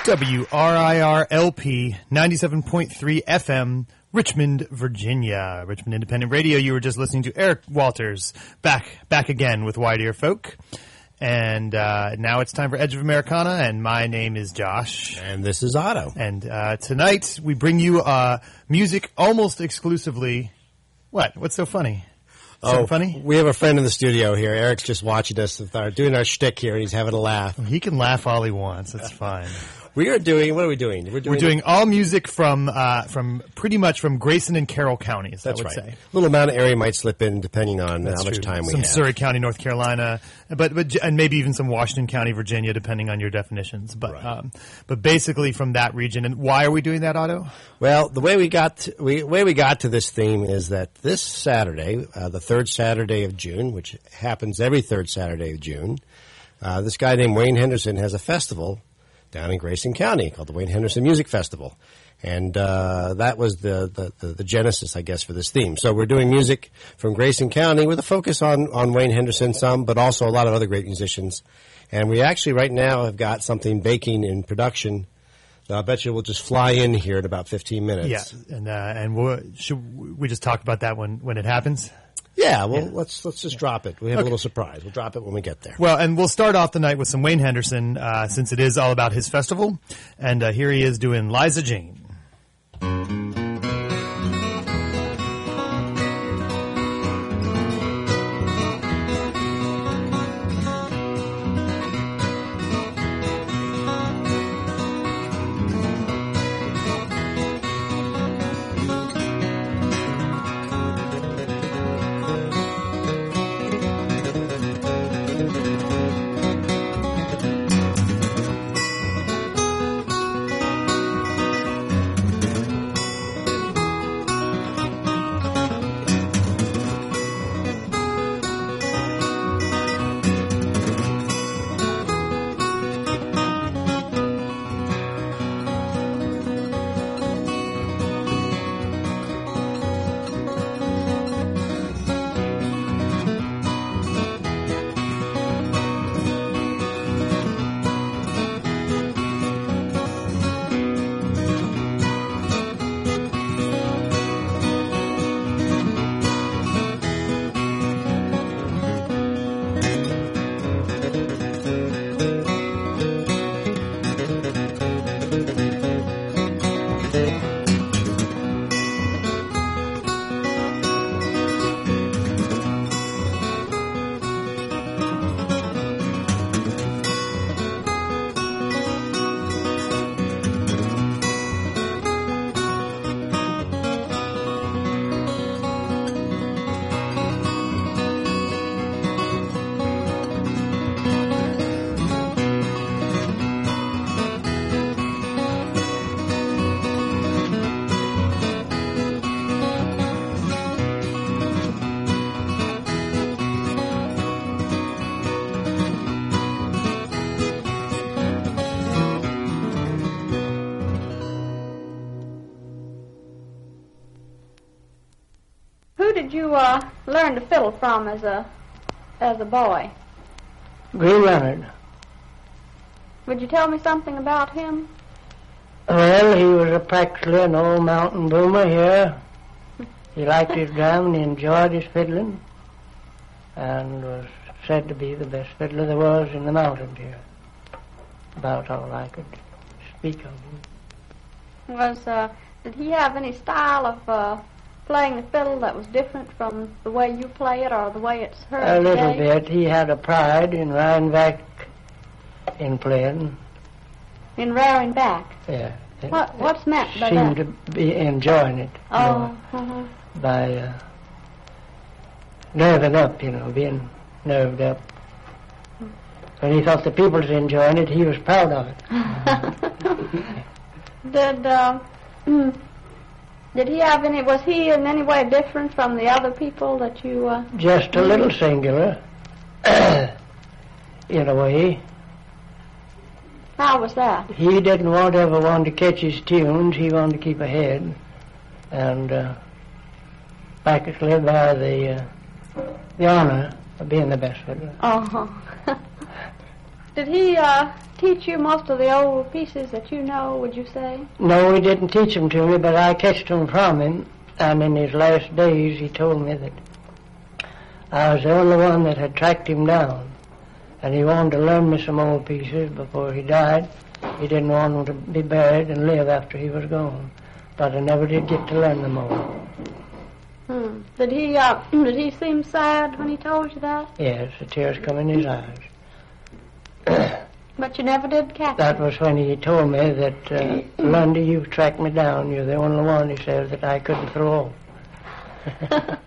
WRIR-LP 97.3 FM, Richmond, Virginia. Richmond Independent Radio. You were just listening to Eric Walters back again with Wide Ear Folk. And now it's time for Edge of Americana, and my name is Josh. And this is Otto. And tonight we bring you music almost exclusively. What? What's so funny? Funny? We have a friend in the studio here. Eric's just watching us doing our shtick here, and he's having a laugh. He can laugh all he wants. That's fine. What are we doing? We're doing all music from pretty much from Grayson and Carroll counties. That's I would right. say. A little amount of area might slip in depending on how much time we have. Some Surrey County, North Carolina, and maybe even some Washington County, Virginia, depending on your definitions. But right. But basically from that region. And why are we doing that, Otto? Well, the way we got to this theme is that this Saturday, the third Saturday of June, which happens every third Saturday of June, this guy named Wayne Henderson has a festival down in Grayson County called the Wayne Henderson Music Festival. And that was the genesis, I guess, for this theme. So we're doing music from Grayson County with a focus on Wayne Henderson some, but also a lot of other great musicians. And we actually right now have got something baking in production. I bet you we'll just fly in here in about 15 minutes. Yeah, and should we just talk about that when it happens? Yeah, well, let's just drop it. We have a little surprise. We'll drop it when we get there. Well, and we'll start off the night with some Wayne Henderson, since it is all about his festival. And here he is doing Liza Jane. Did you learn to fiddle from as a boy? Green Leonard. Would you tell me something about him? Well, he was practically an old mountain boomer here. He liked his drum and he enjoyed his fiddling, and was said to be the best fiddler there was in the mountains here. About all I could speak of him. Did he have any style of playing the fiddle that was different from the way you play it or the way it's heard A little today? bit. He had a pride in rearing back in playing. In rearing back? Yeah. What's meant by that? Seemed to be enjoying it. Oh, By nerving up, being nerved up. When he thought the people was enjoying it, he was proud of it. Did he have any, was he in any way different from the other people that you... Just a little singular, in a way. How was that? He didn't ever want to catch his tunes. He wanted to keep ahead. And practically by the honor of being the best fiddler. Oh. Did he teach you most of the old pieces that you know, would you say? No, he didn't teach them to me, but I catched them from him. And in his last days, he told me that I was the only one that had tracked him down. And he wanted to learn me some old pieces before he died. He didn't want them to be buried and live after he was gone. But I never did get to learn them all. Did he seem sad when he told you that? Yes, the tears come in his eyes. But you never did catch That him. was when he told me that, Lundy, you've tracked me down. You're the only one, he said, that I couldn't throw off.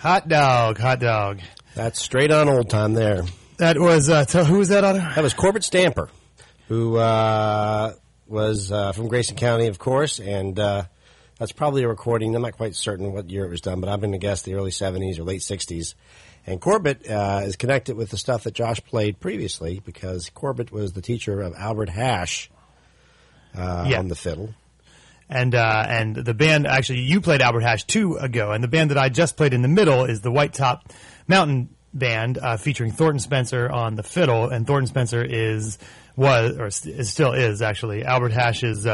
Hot dog, hot dog. That's straight on old time there. That was, who was that, Otto? That was Corbett Stamper, who was from Grayson County, of course, and that's probably a recording. I'm not quite certain what year it was done, but I'm going to guess the early 70s or late 60s. And Corbett is connected with the stuff that Josh played previously because Corbett was the teacher of Albert Hash on the fiddle. And the band, actually, you played Albert Hash 2 ago, and the band that I just played in the middle is the White Top Mountain Band, featuring Thornton Spencer on the fiddle, and Thornton Spencer still is actually Albert Hash's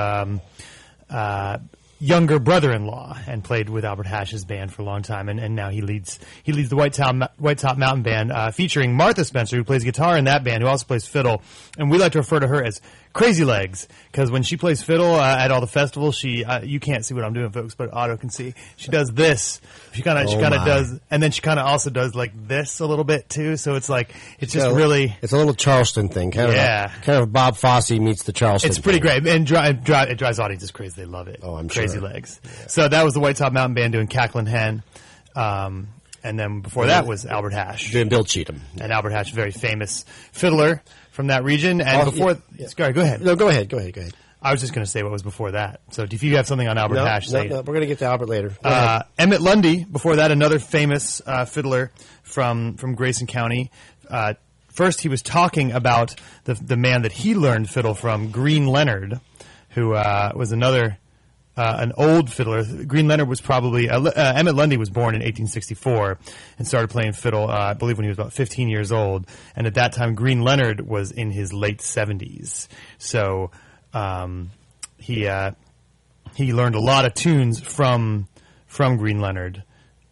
younger brother-in-law, and played with Albert Hash's band for a long time, and now he leads the White Top Mountain Band, featuring Martha Spencer, who plays guitar in that band, who also plays fiddle, and we like to refer to her as Crazy Legs, because when she plays fiddle at all the festivals, she you can't see what I'm doing, folks, but Otto can see. She does this. She kind of does, and then she kind of also does like this a little bit too. So it's like it's just really it's a little Charleston thing, kind of Bob Fosse meets the Charleston. It's pretty thing. Great, and it drives audiences crazy. They love it. Oh, I'm Crazy sure. Legs. Yeah. So that was the White Top Mountain Band doing Cacklin' Hen. And then before that was Albert Hash. Doing Bill Cheatham. And Albert Hash, very famous fiddler from that region. And Sorry, go ahead. No, go ahead. I was just going to say what was before that. So if you have something on Albert Hash, say it. No, we're going to get to Albert later. Emmett Lundy, before that, another famous fiddler from Grayson County. First, he was talking about the man that he learned fiddle from, Green Leonard, who was an old fiddler. Green Leonard was probably Emmett Lundy was born in 1864 and started playing fiddle, I believe, when he was about 15 years old. And at that time, Green Leonard was in his late 70s. So he learned a lot of tunes from Green Leonard,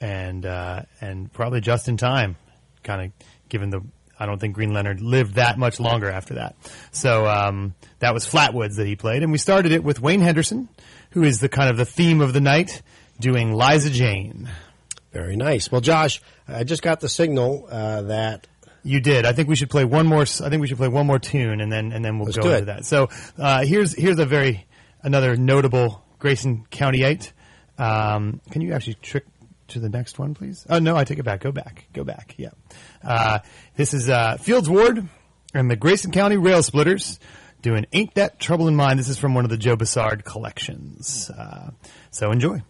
and probably just in time, kind of given I don't think Green Leonard lived that much longer after that. So that was Flatwoods that he played, and we started it with Wayne Henderson, who is the kind of the theme of the night, doing Liza Jane. Very nice. Well, Josh, I just got the signal that you did. I think we should play one more. I think we should play one more tune, and then we'll go into that. So here's another notable Grayson Countyite. Can you actually trick to the next one, please? Oh no, I take it back. Go back. Yeah. This is Fields Ward and the Grayson County Rail Splitters doing Ain't That Trouble in Mind. This is from one of the Joe Bassard collections. So enjoy.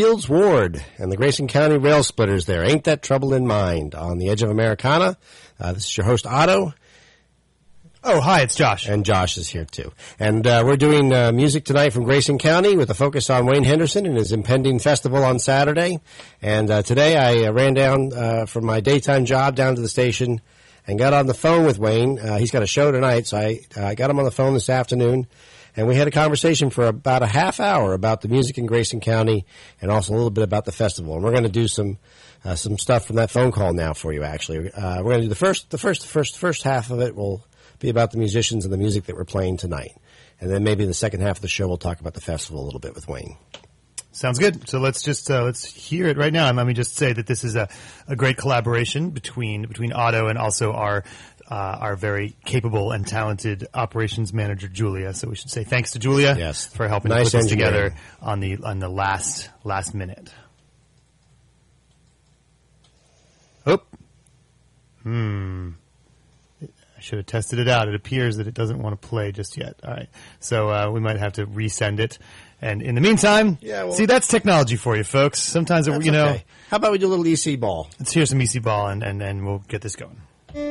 Fields Ward and the Grayson County Rail Splitters there. Ain't That Trouble in Mind on the Edge of Americana. This is your host, Otto. Oh, hi, it's Josh. And Josh is here, too. And we're doing music tonight from Grayson County with a focus on Wayne Henderson and his impending festival on Saturday. And today I ran down from my daytime job down to the station and got on the phone with Wayne. He's got a show tonight, so I got him on the phone this afternoon. And we had a conversation for about a half hour about the music in Grayson County and also a little bit about the festival. And we're going to do some stuff from that phone call now for you, actually. We're going to do the first half of it will be about the musicians and the music that we're playing tonight. And then maybe in the second half of the show, we'll talk about the festival a little bit with Wayne. Sounds good. So let's just let's hear it right now. And let me just say that this is a great collaboration between Otto and also our very capable and talented operations manager, Julia. So we should say thanks to Julia for helping put this together on the last minute. Oh. I should have tested it out. It appears that it doesn't want to play just yet. All right. So we might have to resend it. And in the meantime, see, that's technology for you, folks. Sometimes, okay. How about we do a little EC ball? Let's hear some EC ball, and we'll get this going.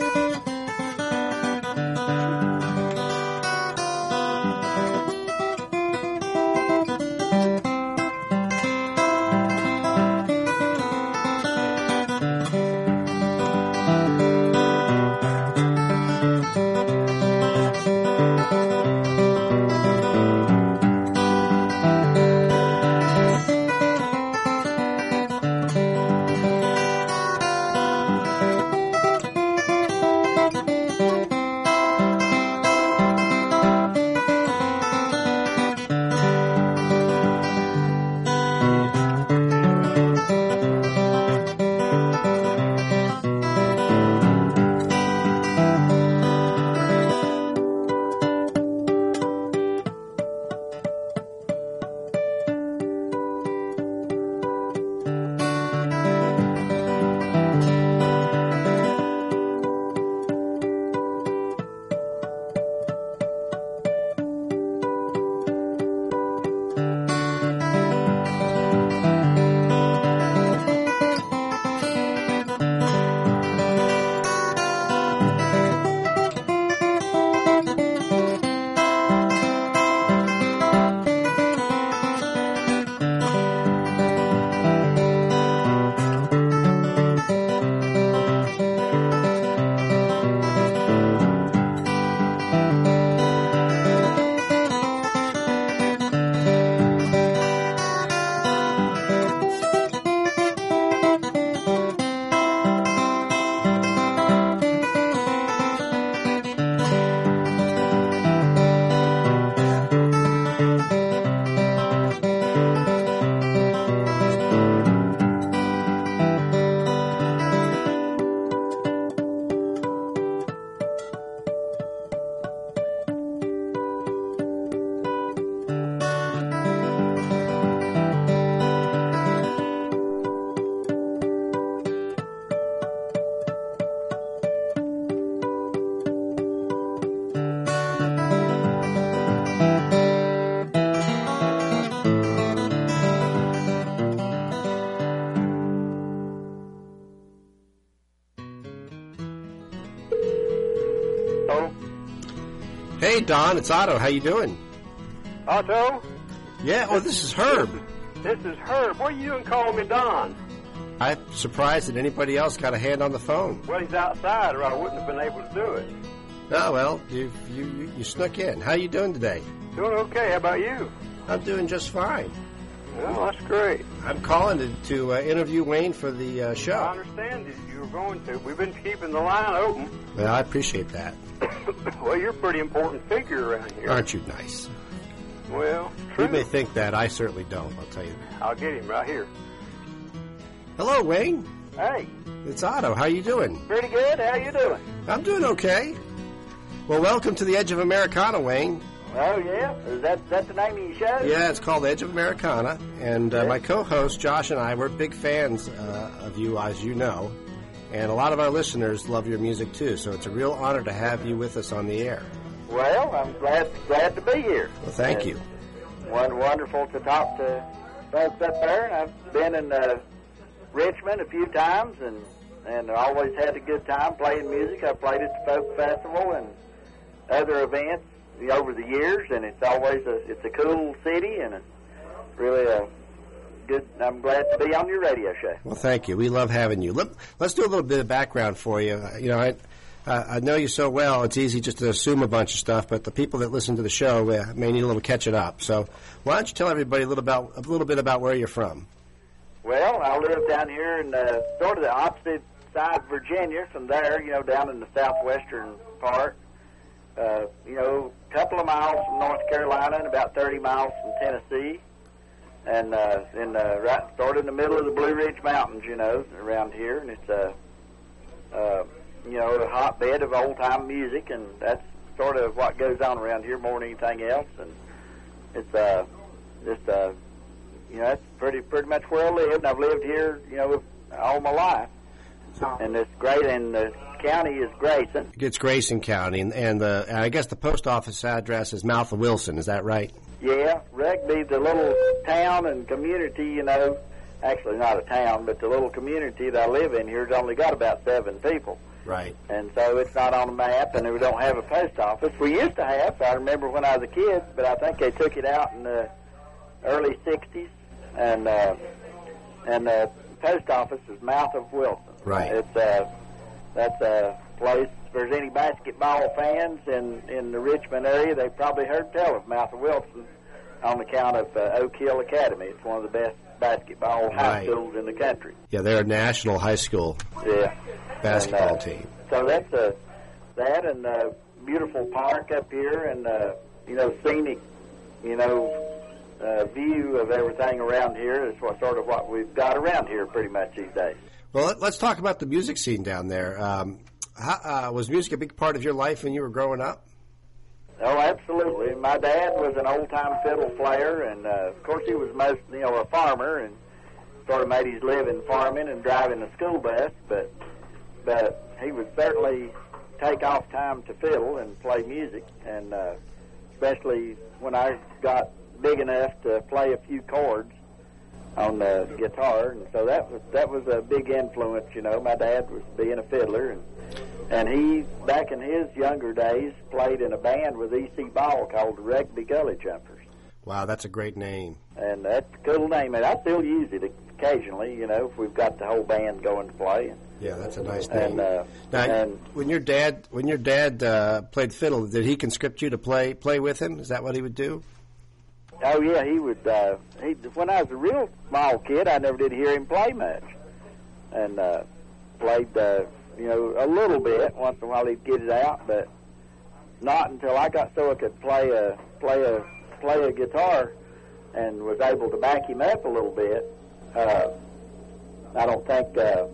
Hey, Don, it's Otto. How you doing? Otto? Yeah, oh, this is Herb. This is Herb. What are you doing calling me Don? I'm surprised that anybody else got a hand on the phone. Well, he's outside, or I wouldn't have been able to do it. Oh, well, you snuck in. How you doing today? Doing okay. How about you? I'm doing just fine. Well, that's great. I'm calling to interview Wayne for the show. I understand that you were going to. We've been keeping the line open. Well, I appreciate that. Well, you're a pretty important figure around here. Aren't you nice? Well, true. You may think that. I certainly don't, I'll tell you. I'll get him right here. Hello, Wayne. Hey. It's Otto. How you doing? Pretty good. How you doing? I'm doing okay. Well, welcome to the Edge of Americana, Wayne. Oh, yeah? Is that the name of your show? Yeah, it's called Edge of Americana. And my co-host, Josh, and I, we're big fans of you, as you know. And a lot of our listeners love your music, too. So it's a real honor to have you with us on the air. Well, I'm glad to be here. Well, thank you. Wonderful to talk to folks up there, and I've been in Richmond a few times, and always had a good time playing music. I played at the Folk Festival and other events over the years, and it's always it's a cool city, and it's really a good. I'm glad to be on your radio show. Well, thank you. We love having you. Let's do a little bit of background for you. I know you so well, it's easy just to assume a bunch of stuff, but the people that listen to the show may need a little catching up. So why don't you tell everybody a little bit about where you're from? Well, I live down here in sort of the opposite side of Virginia from there, down in the southwestern part. A couple of miles from North Carolina and about 30 miles from Tennessee. And right sort of in the middle of the Blue Ridge Mountains, around here. And it's a hotbed of old-time music, and that's sort of what goes on around here more than anything else. And it's that's pretty much where I live, and I've lived here, all my life. And it's great, and the county is Grayson. It's Grayson County, and I guess the post office address is Mouth of Wilson. Is that right? Yeah, Rugby, the little town and community, actually not a town, but the little community that I live in here has only got about 7 people. Right. And so it's not on the map, and we don't have a post office. We used to have, I remember when I was a kid, but I think they took it out in the early 60s, and the post office is Mouth of Wilson. Right. That's a place. If there's any basketball fans in the Richmond area, they've probably heard tell of Mouth of Wilson on account of Oak Hill Academy. It's one of the best basketball high schools in the country. Yeah, they're a national high school basketball team. So that's that, and a beautiful park up here, and scenic, view of everything around here is what we've got around here pretty much these days. Well, let's talk about the music scene down there. Was music a big part of your life when you were growing up? Oh, absolutely. My dad was an old-time fiddle player, and of course he was mostly, a farmer, and sort of made his living farming and driving a school bus. But he would certainly take off time to fiddle and play music, and especially when I got big enough to play a few chords on the guitar, and so that was a big influence. My dad was being a fiddler, and he, back in his younger days, played in a band with E.C. Ball called the Rugby Gully Jumpers. Wow, that's a great name. And that's a cool name, and I still use it occasionally, if we've got the whole band going to play. Yeah, that's a nice name. And when your dad played fiddle, did he conscript you to play with him? Is that what he would do? Oh yeah, he would. When I was a real small kid, I never did hear him play much, and played a little bit once in a while. He'd get it out, but not until I got so I could play a guitar and was able to back him up a little bit. I don't think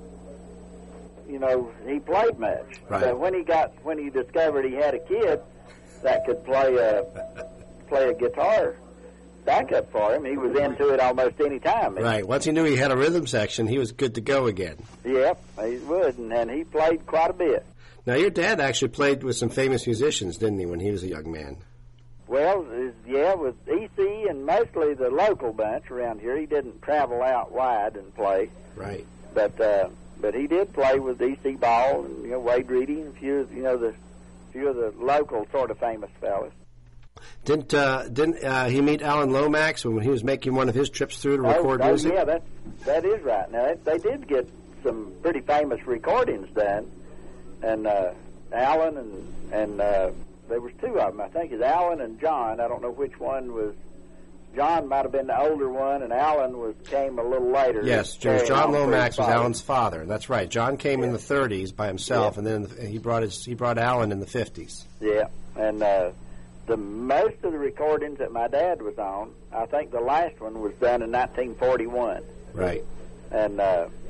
he played much. Right. But when he discovered he had a kid that could play a guitar backup for him, he was into it almost any time. Right. Once he knew he had a rhythm section, he was good to go again. Yep, he would, and he played quite a bit. Now, your dad actually played with some famous musicians, didn't he, when he was a young man? Well, with E.C. and mostly the local bunch around here. He didn't travel out wide and play. Right. But he did play with E.C. Ball and Wade Reedy and a few of the local sort of famous fellas. Didn't he meet Alan Lomax when he was making one of his trips through to record music? Yeah, that is right. Now they did get some pretty famous recordings done, and Alan and there was 2 of them. I think it's Alan and John. I don't know which one was. John might have been the older one, and Alan came a little later. Yes, John Lomax was Alan's father. That's right. John came in the 30s by himself, and then he brought Alan in the 50s. Yeah, and the most of the recordings that my dad was on, I think the last one was done in 1941. Right. And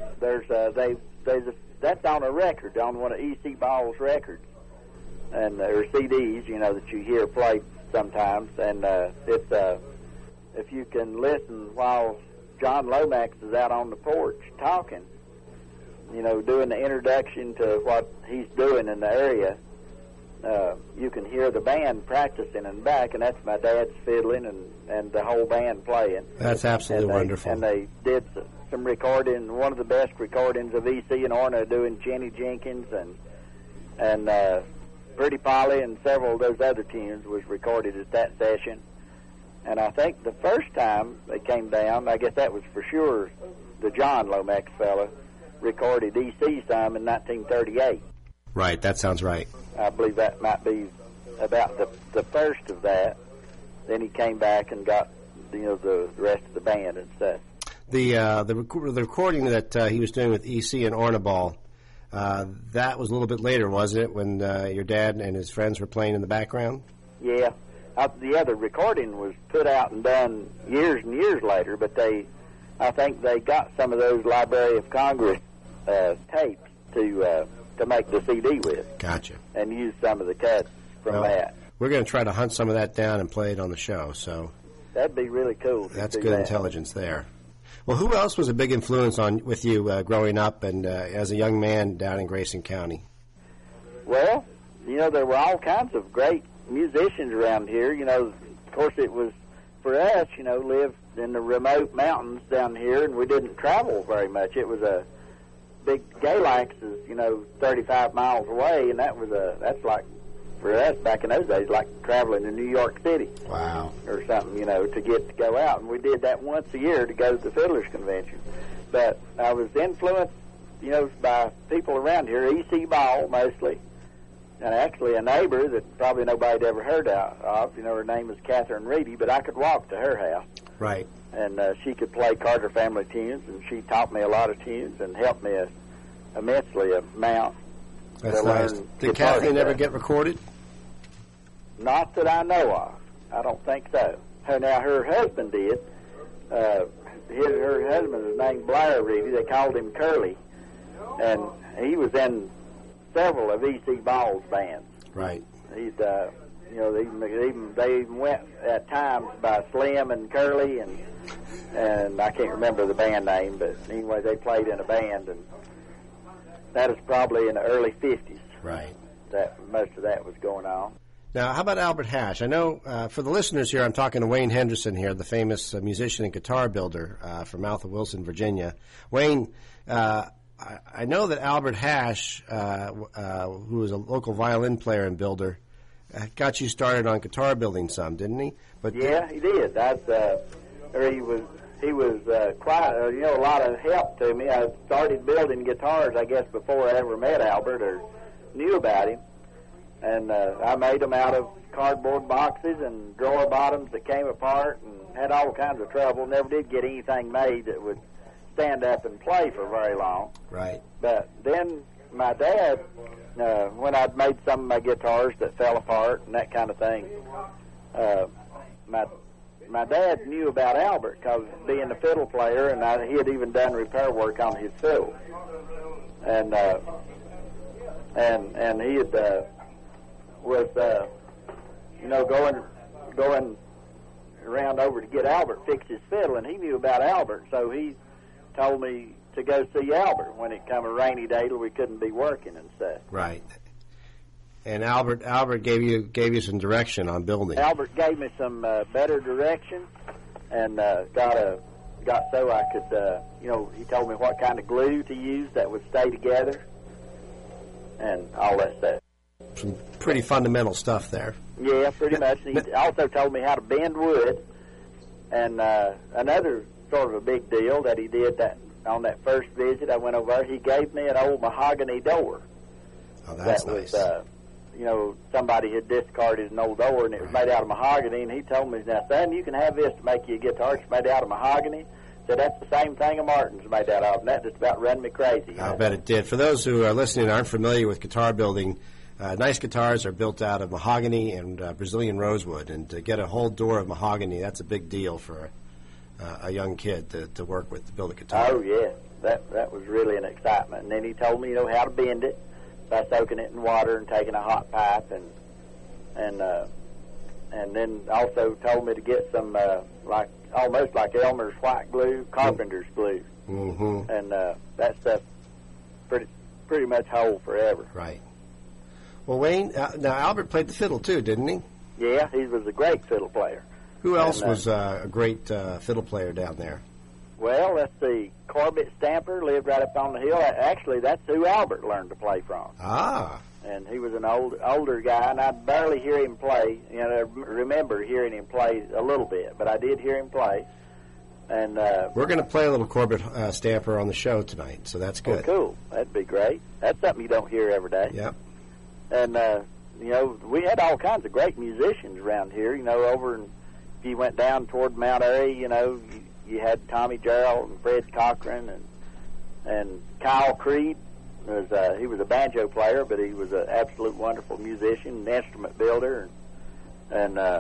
that's on a record, on one of E.C. Ball's records, and or CDs, that you hear played sometimes, and it's if you can listen while John Lomax is out on the porch talking, doing the introduction to what he's doing in the area, you can hear the band practicing in the back, and that's my dad's fiddling and the whole band playing. That's absolutely wonderful. And they did some recording, one of the best recordings of E.C. and Orna doing Jenny Jenkins and Pretty Polly and several of those other tunes was recorded at that session. And I think the first time they came down, I guess that was for sure the John Lomax fella, recorded E.C. some in 1938. Right, that sounds right. I believe that might be about the first of that. Then he came back and got the rest of the band and stuff. The recording that he was doing with E.C. and Orna Ball, that was a little bit later, wasn't it, when your dad and his friends were playing in the background? Yeah. The other recording was put out and done years and years later, but I think they got some of those Library of Congress tapes to make the CD with. Gotcha. And use some of the cuts from that. We're going to try to hunt some of that down and play it on the show. So that'd be really cool. That's good intelligence there. Well, who else was a big influence with you growing up and as a young man down in Grayson County? Well, there were all kinds of great musicians around here. Of course, it was for us, lived in the remote mountains down here, and we didn't travel very much. It was a big Galax is 35 miles away, and that's like for us back in those days like traveling to New York City. Wow. Or something, to go out, and we did that once a year to go to the Fiddlers Convention. But I was influenced, by people around here, E.C. Ball mostly, and actually a neighbor that probably nobody'd ever heard of. Her name was Catherine Reedy, but I could walk to her house. Right. And she could play Carter Family tunes, and she taught me a lot of tunes and helped me immensely amount. That's nice. Did Kathleen ever get recorded? Not that I know of. I don't think so. Now, her husband did. Her husband was named Blair Reedy. They called him Curly. And he was in several of E.C. Ball's bands. Right. He'd, they even went at times by Slim and Curly, and I can't remember the band name, but anyway, they played in a band, and that was probably in the early 50s. Right. That most of that was going on. Now, how about Albert Hash? I know for the listeners here, I'm talking to Wayne Henderson here, the famous musician and guitar builder from Alpha Wilson, Virginia. Wayne, I know that Albert Hash, who was a local violin player and builder, got you started on guitar building some, didn't he? But yeah, he did. He was quite a lot of help to me. I started building guitars, I guess, before I ever met Albert or knew about him. And I made them out of cardboard boxes and drawer bottoms that came apart, and had all kinds of trouble. Never did get anything made that would stand up and play for very long. Right. But then my dad, when I'd made some of my guitars that fell apart and that kind of thing, my dad knew about Albert because being a fiddle player, and he had even done repair work on his fiddle. And he had was going around over to get Albert fix his fiddle, and he knew about Albert, so he told me to go see Albert when it come a rainy day till we couldn't be working and stuff. Right. And Albert gave you some direction on building. Albert gave me some better direction, and got so I could he told me what kind of glue to use that would stay together, and all that stuff. Some pretty fundamental stuff there. Yeah, pretty much. He also told me how to bend wood, and another sort of a big deal that he did on that first visit I went over there, he gave me an old mahogany door. Oh, that's nice. Somebody had discarded an old door, and it was made out of mahogany, and he told me, now, son, you can have this to make you a guitar. It's made out of mahogany. So that's the same thing a Martin's made out of, and that just about ran me crazy. I bet it did. For those who are listening and aren't familiar with guitar building, nice guitars are built out of mahogany and Brazilian rosewood, and to get a whole door of mahogany, that's a big deal for a young kid to work with to build a guitar. Oh, yeah. That was really an excitement. And then he told me, how to bend it by soaking it in water and taking a hot pipe, and then also told me to get some almost like Elmer's white glue, carpenter's glue, mm-hmm. and that stuff pretty much hold forever. Right. Well, Wayne, now Albert played the fiddle too, didn't he? Yeah, he was a great fiddle player. Who else was a great fiddle player down there? Well, let's see. Corbett Stamper lived right up on the hill. Actually, that's who Albert learned to play from. Ah. And he was an older guy, and I barely hear him play. You know, I remember hearing him play a little bit, but I did hear him play. And we're going to play a little Corbett Stamper on the show tonight, so that's good. Oh, cool. That'd be great. That's something you don't hear every day. Yep. And, you know, we had all kinds of great musicians around here. You know, if you went down toward Mount Airy, you know, you had Tommy Gerald and Fred Cochran and Kyle Creed. He was a banjo player, but he was an absolute wonderful musician, an instrument builder, and a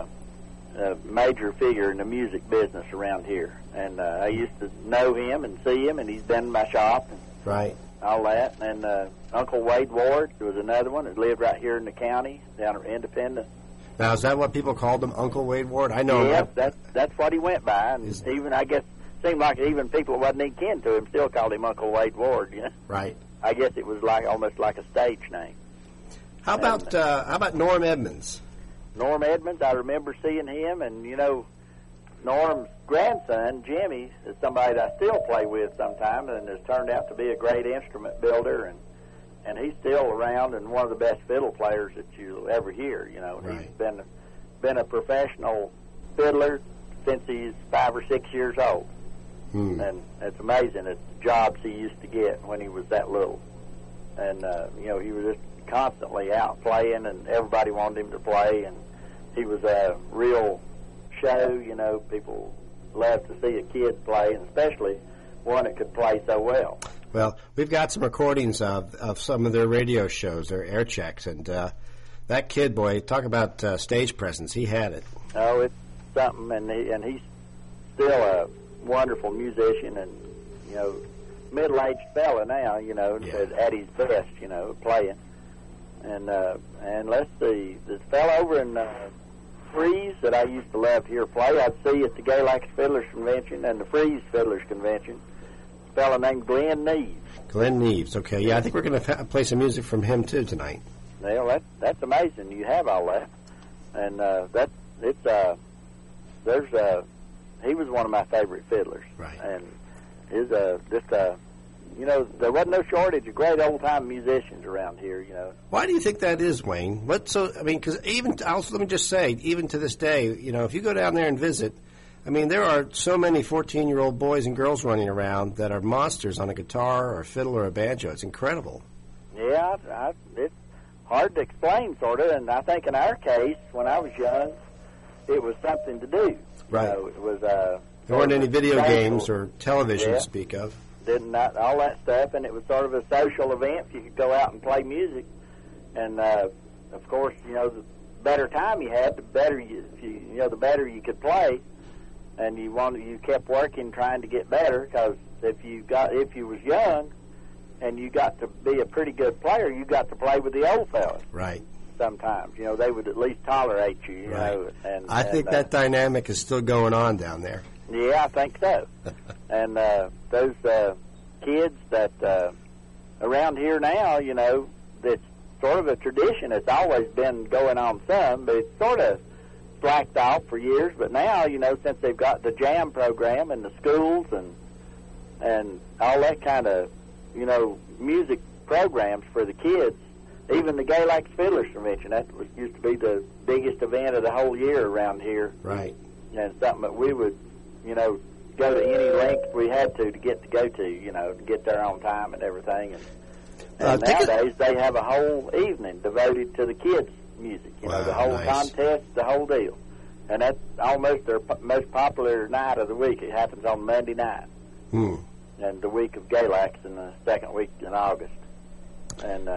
major figure in the music business around here. And I used to know him and see him, and he's been in my shop and right. all that. And Uncle Wade Ward was another one that lived right here in the county, down at Independent. Now, is that what people called him, Uncle Wade Ward? I know yeah, him. that's what he went by. And even, I guess, seemed like even people who wasn't even kin to him still called him Uncle Wade Ward, you know? Right. I guess it was almost like a stage name. How about Norm Edmonds? Norm Edmonds, I remember seeing him, and, you know, Norm's grandson, Jimmy, is somebody that I still play with sometimes and has turned out to be a great instrument builder, and he's still around and one of the best fiddle players that you'll ever hear, you know. Right. He's been a professional fiddler since he's 5 or 6 years old. And it's amazing the jobs he used to get when he was that little. And, you know, he was just constantly out playing, and everybody wanted him to play, and he was a real show, you know. People love to see a kid play, and especially one that could play so well. Well, we've got some recordings of some of their radio shows, their air checks, and that kid, boy, talk about stage presence. He had it. Oh, it's something, and he's still a wonderful musician, and, you know, middle-aged fella now, you know, at his best, you know, playing. And let's see, this fella over in Freeze that I used to love to hear play, I'd see at the Galax Fiddlers Convention and the Freeze Fiddlers Convention, a fella named Glenn Neves. Glenn Neves, okay. Yeah, I think we're going to play some music from him, too, tonight. Well, that's amazing. You have all that. And he was one of my favorite fiddlers. Right. And you know, there wasn't no shortage of great old-time musicians around here, you know. Why do you think that is, Wayne? Because let me just say, even to this day, you know, if you go down there and visit, I mean, there are so many 14-year-old boys and girls running around that are monsters on a guitar or a fiddle or a banjo. It's incredible. Yeah, it's hard to explain, sort of, and I think in our case, when I was young, it was something to do. Right. You know, it was there weren't any video games or television to speak of. Not all that stuff, and it was sort of a social event. You could go out and play music, and of course, you know, the better time you had, the better the better you could play, and you kept working trying to get better, because if you was young and you got to be a pretty good player, you got to play with the old fellas. Right. Sometimes, you know, they would at least tolerate you, you right. know. And I think that dynamic is still going on down there. Yeah, I think so. And those kids that around here now, you know, it's sort of a tradition. It's always been going on some, but it's sort of slacked off for years. But now, you know, since they've got the jam program in the schools and all that kind of, you know, music programs for the kids, even the Galax Fiddlers Convention, used to be the biggest event of the whole year around here. Right. And something that we would, you know, go to any length we had to get to go to, you know, to get there on time and everything. And nowadays they have a whole evening devoted to the kids' music, you know, the whole contest, the whole deal. And that's almost their most popular night of the week. It happens on Monday night. And the week of Galax in the second week in August. And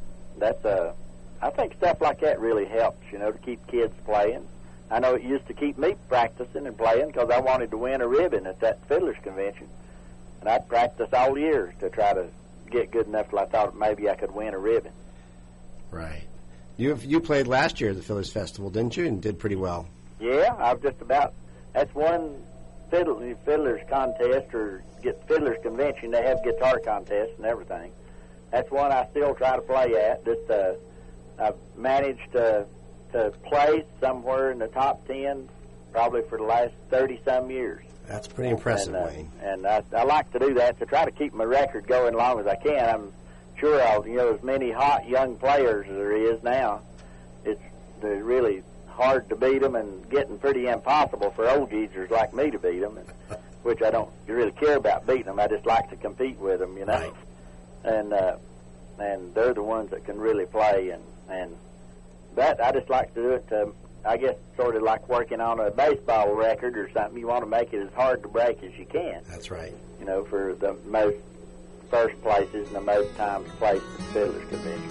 I think stuff like that really helps, you know, to keep kids playing. I know it used to keep me practicing and playing because I wanted to win a ribbon at that Fiddlers Convention. And I'd practice all year to try to get good enough till I thought maybe I could win a ribbon. Right. You played last year at the Fiddlers Festival, didn't you, and did pretty well? Yeah, I've just about, that's one Fiddlers contest or Fiddlers Convention. They have guitar contests and everything. That's one I still try to play at. Just I've managed to place somewhere in the top 10 probably for the last 30-some years. That's pretty impressive, Wayne. And I like to do that to try to keep my record going as long as I can. I'm sure as many hot young players as there is now, they're really hard to beat them and getting pretty impossible for old geezers like me to beat them, which I don't really care about beating them. I just like to compete with them, Right. And they're the ones that can really play, and that I just like to do it to, I guess, sort of like working on a baseball record or something. You want to make it as hard to break as you can. That's right. For the most first places and the most times placed at the Fiddler's Convention.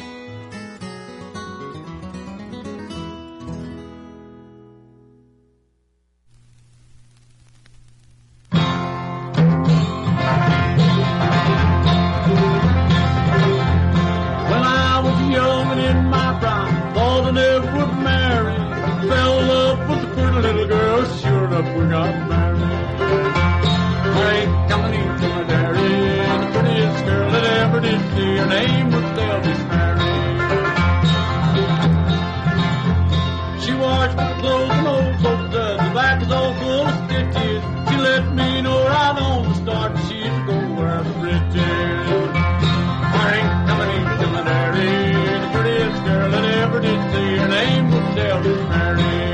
When I was young and in my prime, thought I never would marry. Fell in love with a pretty little girl, sure enough we got married. I ain't coming into my dairy, the prettiest girl that ever did see. Her name was Elvis Mary. She washed my clothes and old soap suds, the back is all full of stitches. She let me know right on the start she's gonna wear the breeches. I ain't coming into my dairy, the prettiest girl that ever did see. Her name was Elvis Mary.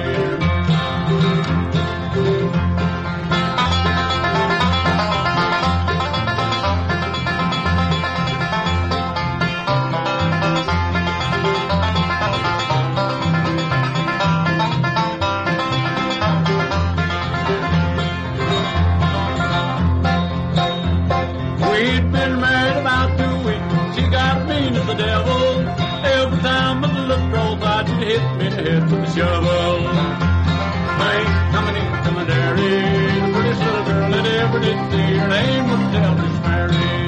We'd been married about 2 weeks. She got mean as the devil. Every time I looked cross-eyed, she'd hit me in the head with a shovel. I ain't coming into my dairy, the prettiest little girl that ever did see. Her name was Elvis Mary.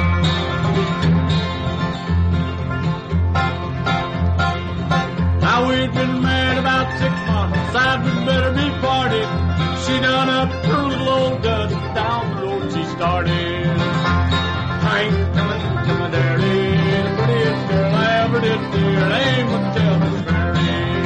Now we'd been married about 6 months. Decided we'd better be parted. She done up her little old dust. Down the road she started. I ain't coming to my dairy, the prettiest girl I ever did see. Her name was Elvis Mary.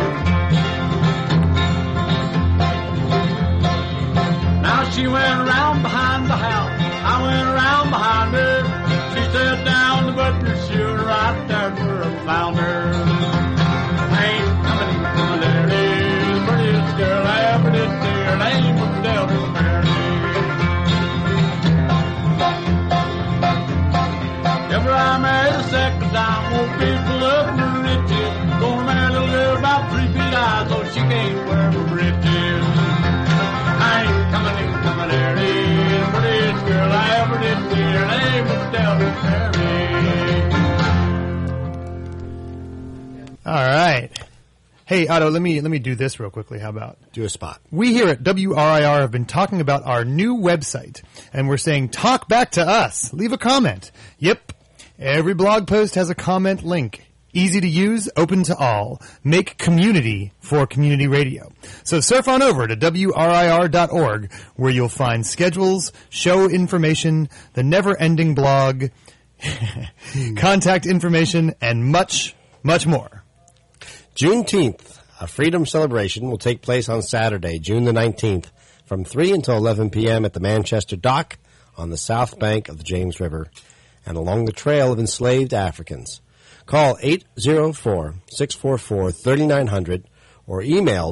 Now she went around behind the house, I went around behind her. She sat down the butler's shoe right there where I found her. I ain't coming to my dairy, the prettiest girl I ever did see. Her name was Elvis Mary. Ever I married a second time, won't be for love and riches. Gonna marry a little girl about 3 feet high, so she can't wear my britches. I ain't coming into my dairy, the prettiest girl I ever did see. Her name was Elvis Mary. All right. Hey, Otto, let me do this real quickly. How about? Do a spot. We here at WRIR have been talking about our new website, and we're saying talk back to us. Leave a comment. Yep. Every blog post has a comment link. Easy to use, open to all. Make community for community radio. So surf on over to WRIR.org, where you'll find schedules, show information, the never-ending blog, contact information, and much, much more. Juneteenth, a freedom celebration, will take place on Saturday, June the 19th, from 3 until 11 p.m. at the Manchester Dock on the south bank of the James River and along the trail of enslaved Africans. Call 804-644-3900 or email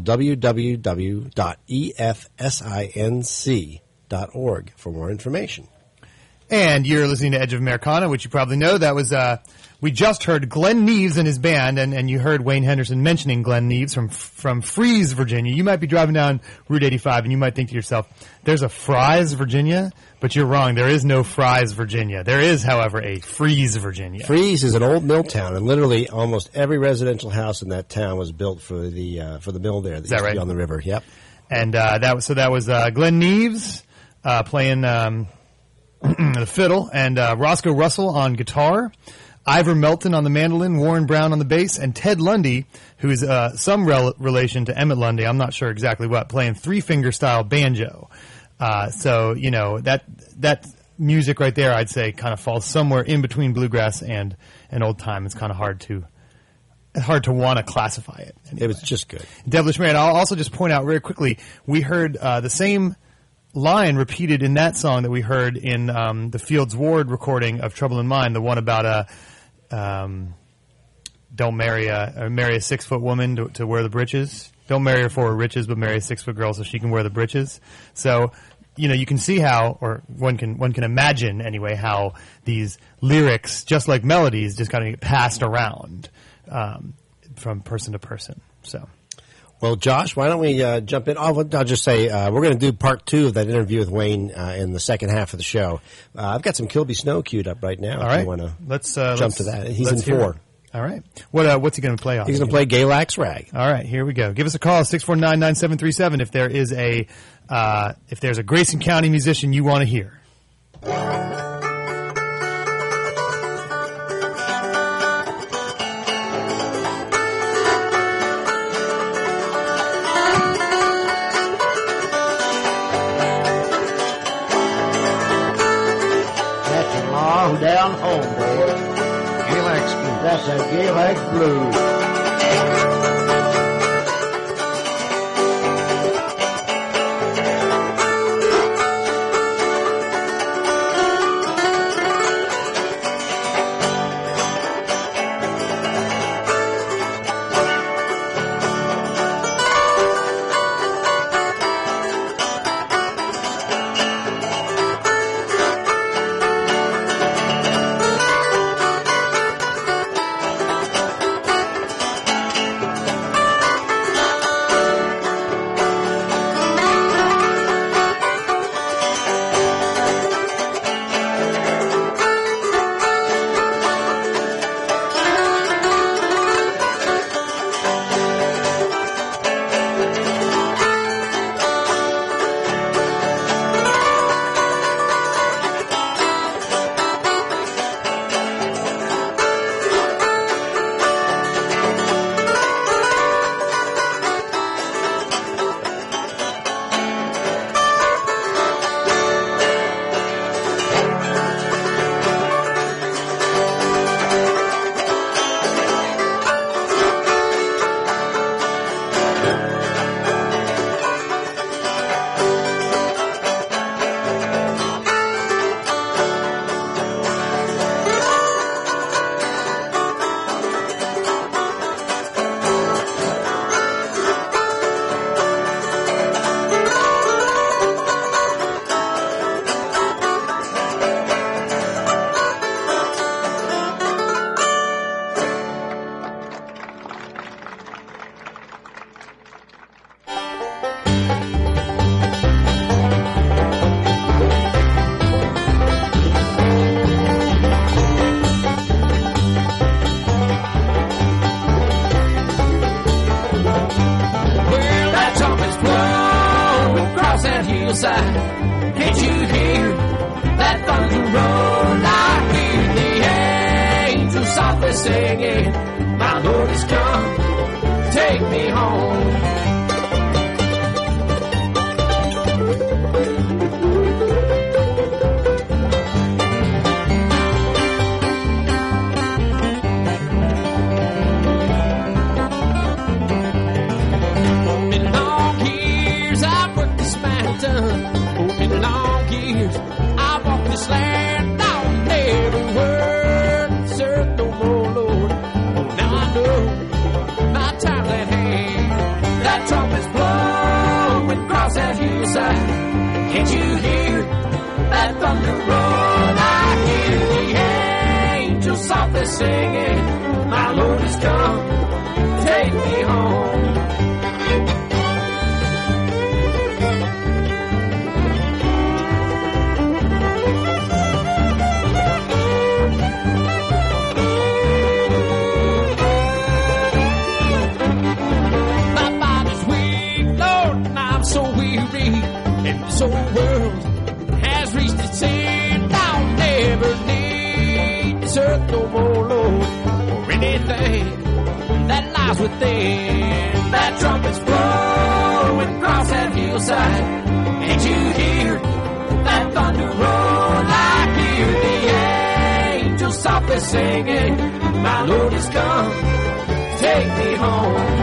www.efsinc.org for more information. And you're listening to Edge of Americana, which you probably know. That was, we just heard Glenn Neves and his band, and you heard Wayne Henderson mentioning Glenn Neves from Fries, Virginia. You might be driving down Route 85 and you might think to yourself, there's a Fries, Virginia? But you're wrong. There is no Fries, Virginia. There is, however, a Fries, Virginia. Fries is an old mill town, and literally almost every residential house in that town was built for the mill there. Is that right? On the river, yep. And that was Glenn Neves playing the fiddle, and Roscoe Russell on guitar, Ivor Melton on the mandolin, Warren Brown on the bass, and Ted Lundy, who is some relation to Emmett Lundy, I'm not sure exactly what, playing three-finger style banjo. So, you know, that music right there, I'd say, kind of falls somewhere in between bluegrass and old time. It's kind of hard to hard to want to classify it. It was just good. Devilish Mary. And I'll also just point out very quickly, we heard the same line repeated in that song that we heard in the Fields Ward recording of Trouble in Mind, the one about don't marry a 6-foot woman to wear the breeches. Don't marry her for her riches, but marry a 6-foot girl so she can wear the breeches. So, you can see how, or one can imagine anyway, how these lyrics, just like melodies, just kind of get passed around from person to person. So. Well, Josh, why don't we jump in? I'll just say we're going to do part 2 of that interview with Wayne in the second half of the show. I've got some Kilby Snow queued up right now. All right. If you want to let's jump to that. He's in 4. All right. What's he going to play on? He's going to play Galax Rag. All right, here we go. Give us a call, 649-9737, if there is if there's a Grayson County musician you want to hear. Down home, Dave. Galax Blues. That's a Galax Blues. home.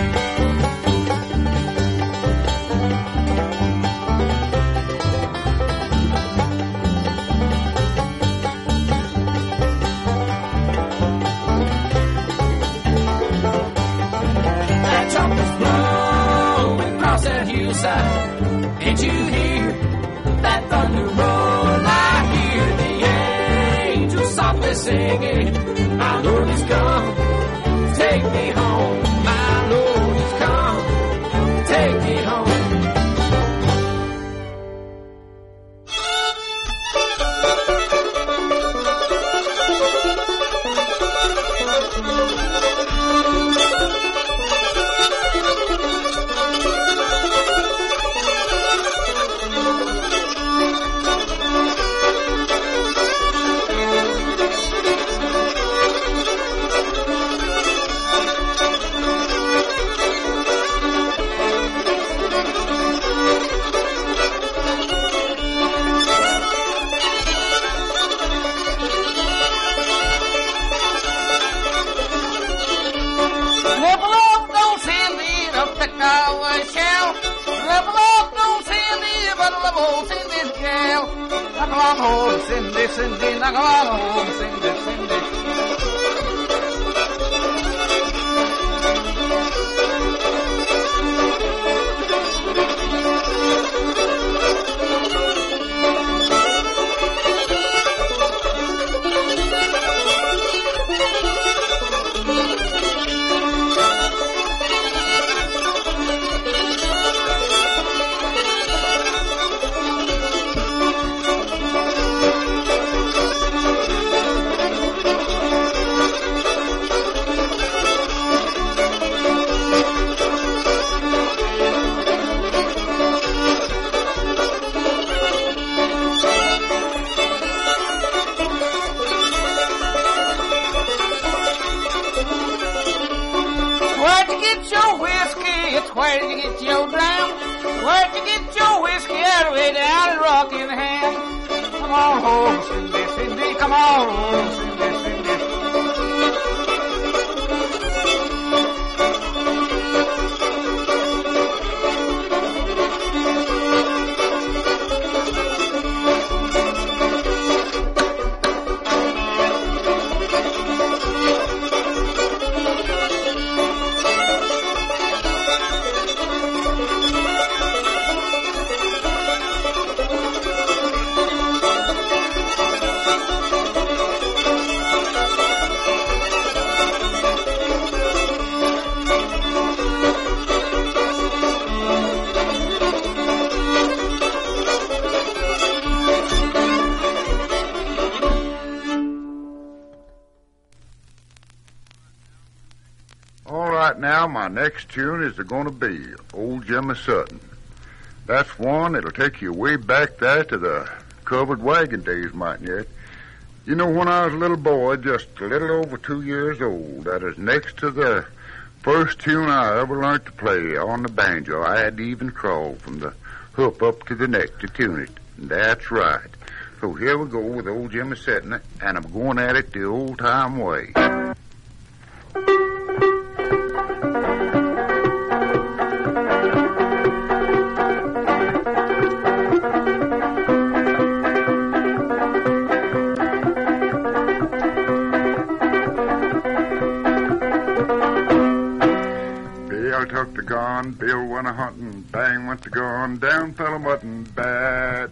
That trumpet's blowing across that hillside. Can't you hear that thunder roll? I hear the angels softly singing. My Lord is come, take me home. My Lord is come, take me home. Cindy, Cindy, knock along home, Cindy, Cindy. Where'd you get your dram? Where'd you get your whiskey? All the way down in Rockingham. Come on home, Cindy, Cindy, come on home, Cindy, Cindy. Now, my next tune is going to be Old Jimmy Sutton. That's one that'll take you way back there to the covered wagon days, mightn't it? You know, when I was a little boy, just a little over 2 years old, that is next to the first tune I ever learned to play on the banjo. I had to even crawl from the hoop up to the neck to tune it. And that's right. So here we go with Old Jimmy Sutton, and I'm going at it the old-time way. Took the gun, Bill went a hunting, bang went the gun, down fell a mutton, bad.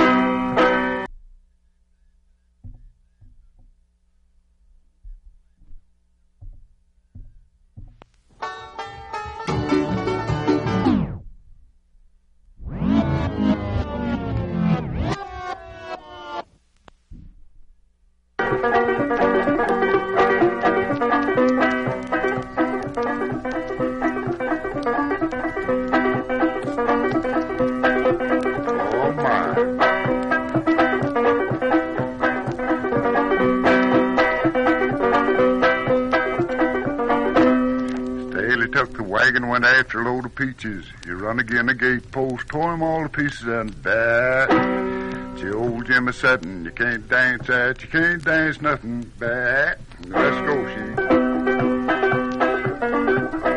Went after a load of peaches. He run again the gate post, tore him all to pieces, and bat. Gee, old Jimmy Sutton, you can't dance that, you can't dance nothing. Bat. Let's go, she.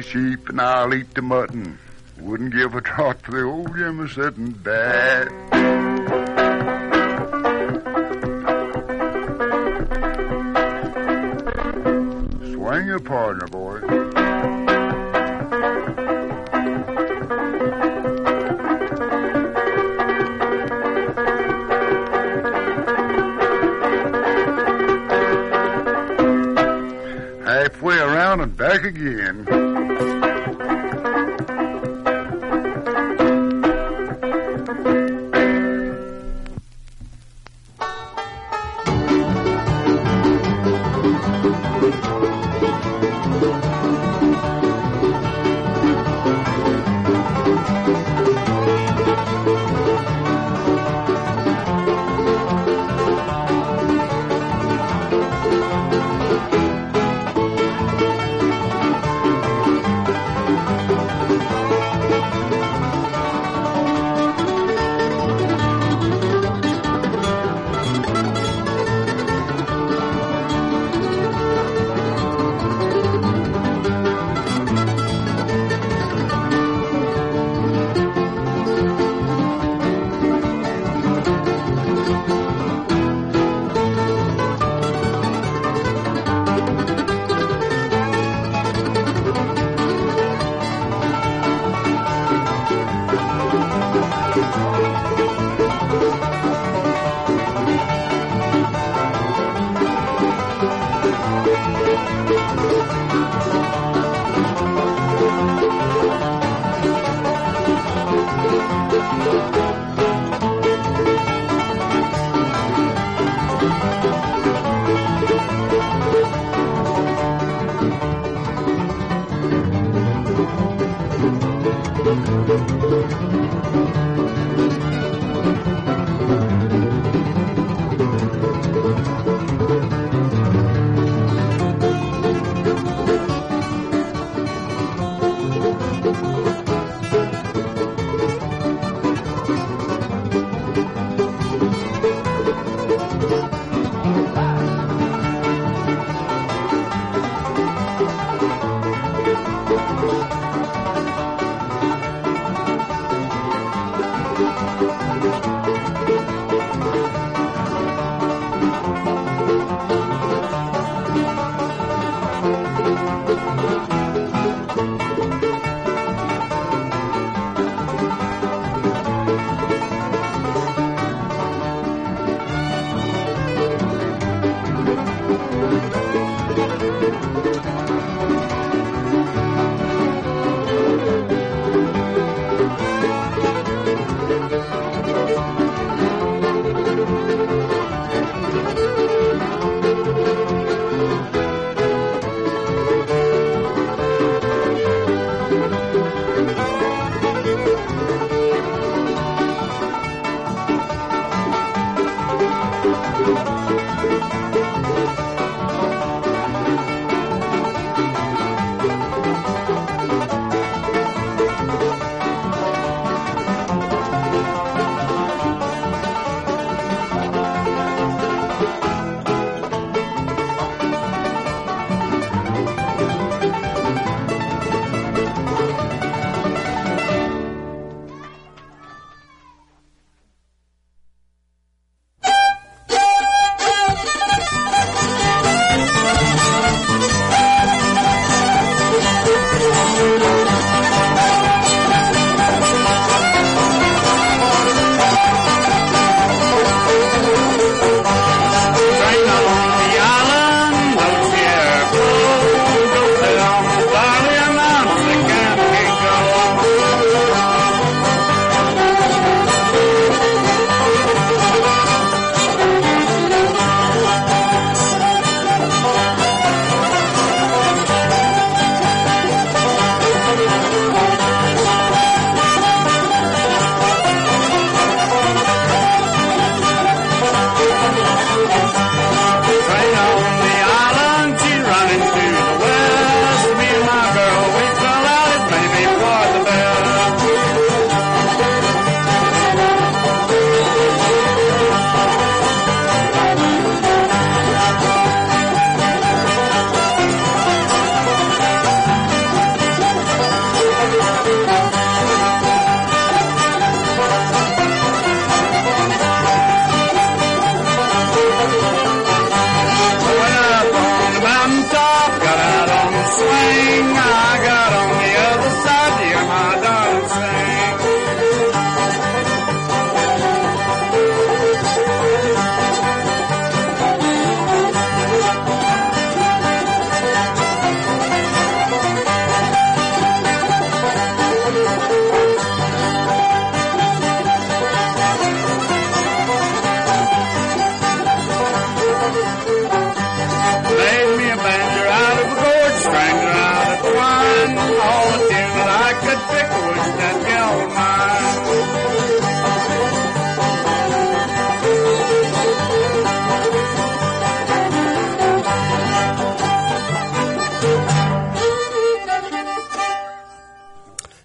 sheep and I'll eat the mutton. Wouldn't give a draught for the old Jimmy Sutton bad. Swing your partner, boy. Halfway around and back again.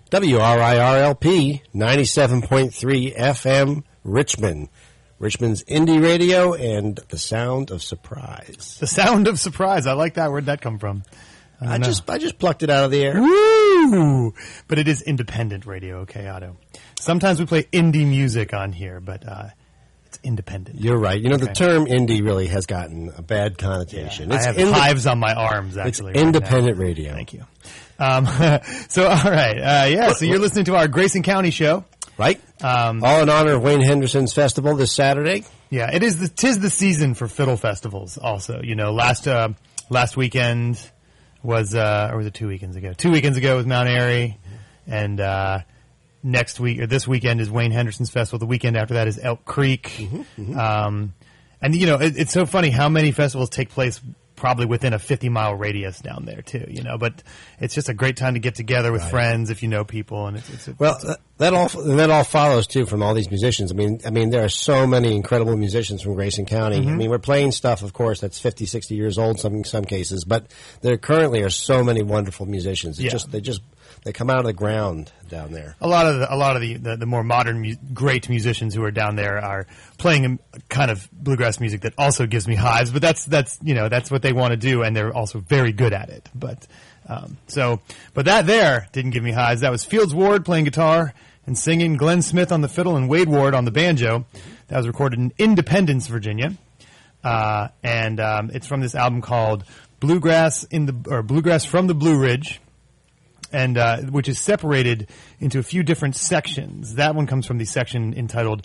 WRIRLP 97.3 FM Richmond. Richmond's indie radio and the sound of surprise. The sound of surprise. I like that. Where'd that come from? I just plucked it out of the air. Woo! But it is independent radio, okay, Otto. Sometimes we play indie music on here, but it's independent. You're right. You know, the term indie really has gotten a bad connotation. Yeah, It's I have hives on my arms, actually. It's independent radio. Thank you. So, all right. So you're listening to our Grayson County show. Right. All in honor of Wayne Henderson's festival this Saturday. Yeah, it is. Tis the season for fiddle festivals. Also, you know, last weekend was, or was it 2 weekends ago? 2 weekends ago was Mount Airy, and next week or this weekend is Wayne Henderson's festival. The weekend after that is Elk Creek. And you know, it's so funny how many festivals take place probably within a 50-mile radius down there too, you know, but it's just a great time to get together with friends if you know people. And that all follows too from all these musicians. I mean, there are so many incredible musicians from Grayson County. I mean, we're playing stuff, of course, that's 50, 60 years old, some cases, but there currently are so many wonderful musicians. They come out of the ground down there. A lot of the more modern great musicians who are down there are playing a kind of bluegrass music that also gives me hives, but that's what they want to do, and they're also very good at it. But that there didn't give me hives. That was Fields Ward playing guitar and singing, Glenn Smith on the fiddle, and Wade Ward on the banjo. That was recorded in Independence, Virginia, and it's from this album called Bluegrass from the Blue Ridge. And which is separated into a few different sections. That one comes from the section entitled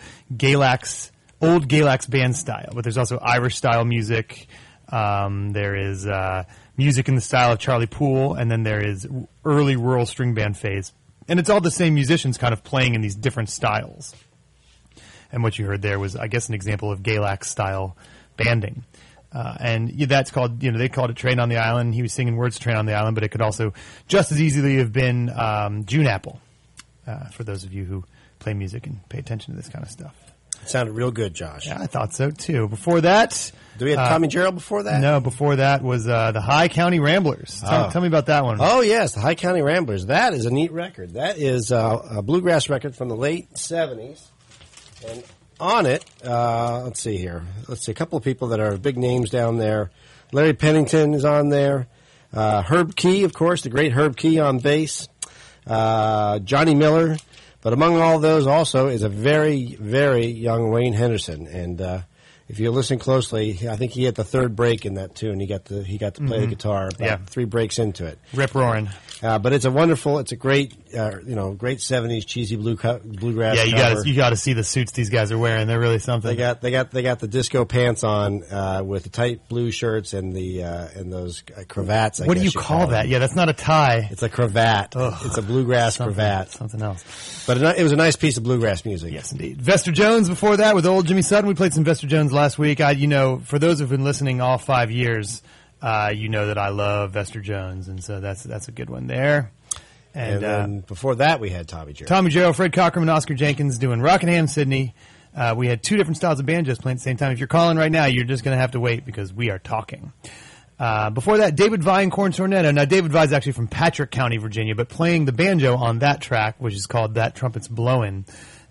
Old Galax Band Style, but there's also Irish style music. There is music in the style of Charlie Poole, and then there is early rural string band phase. And it's all the same musicians kind of playing in these different styles. And what you heard there was, I guess, an example of Galax style banding. And that's called, they called it Train on the Island. He was singing words to Train on the Island, but it could also just as easily have been June Apple, for those of you who play music and pay attention to this kind of stuff. It sounded real good, Josh. Yeah, I thought so, too. Before that... Do we have Tommy Gerald before that? No, before that was the High County Ramblers. Tell me about that one. Oh, yes, the High County Ramblers. That is a neat record. That is a bluegrass record from the late 70s. And on it, let's see here. Let's see, a couple of people that are big names down there. Larry Pennington is on there. Herb Key, of course, the great Herb Key on bass. Johnny Miller. But among all those also is a very, very young Wayne Henderson. And if you listen closely, I think he had the third break in that tune. He got to play the guitar about 3 breaks into it. Rip roaring. But it's a great, great 70s cheesy bluegrass. Yeah, you got to see the suits these guys are wearing. They're really something. They got the disco pants on with the tight blue shirts and those cravats. What do you call that? Yeah, that's not a tie. It's a cravat. Ugh, it's a bluegrass cravat. Something else. But it was a nice piece of bluegrass music. Yes, indeed. Vester Jones before that with old Jimmy Sutton. We played some Vester Jones last week. For those who've been listening all 5 years. You know that I love Vester Jones, and so that's a good one there. And then before that, we had Tommy Gerald. Tommy Gerald, Fred Cochran, and Oscar Jenkins doing Rockingham, Sydney. We had 2 different styles of banjos playing at the same time. If you're calling right now, you're just going to have to wait because we are talking. Before that, David Vai and Corn Tornado. Now, David Vai is actually from Patrick County, Virginia, but playing the banjo on that track, which is called That Trumpet's Blowin',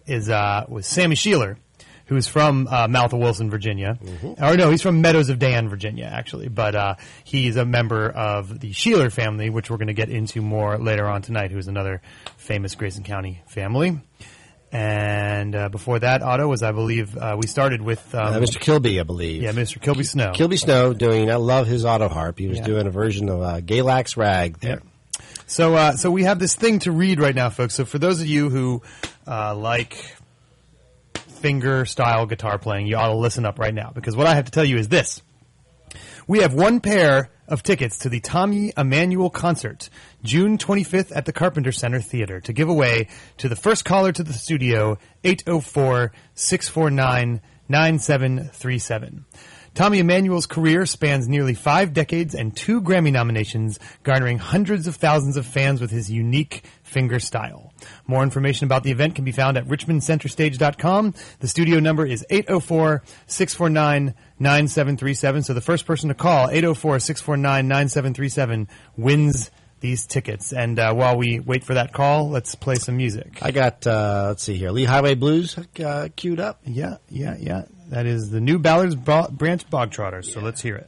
was Sammy Sheeler, who's from Mouth of Wilson, Virginia. Or no, he's from Meadows of Dan, Virginia, actually. But he's a member of the Sheeler family, which we're going to get into more later on tonight, who's another famous Grayson County family. And before that, Otto, was, I believe, we started with... Mr. Kilby, I believe. Yeah, Mr. Kilby Snow. Kilby Snow I love his auto harp. He was doing a version of Galax Rag there. Yeah. So we have this thing to read right now, folks. So for those of you who like... finger-style guitar playing, you ought to listen up right now, because what I have to tell you is this. We have 1 pair of tickets to the Tommy Emmanuel concert, June 25th at the Carpenter Center Theater, to give away to the first caller to the studio, 804-649-9737. Tommy Emmanuel's career spans nearly 5 decades and 2 Grammy nominations, garnering hundreds of thousands of fans with his unique finger style. More information about the event can be found at richmondcenterstage.com. The studio number is 804-649-9737. So the first person to call, 804-649-9737, wins these tickets. And while we wait for that call, let's play some music. I got, let's see here, Lee Highway Blues queued up. Yeah. That is the new Ballard's Branch Bogtrotters, so let's hear it.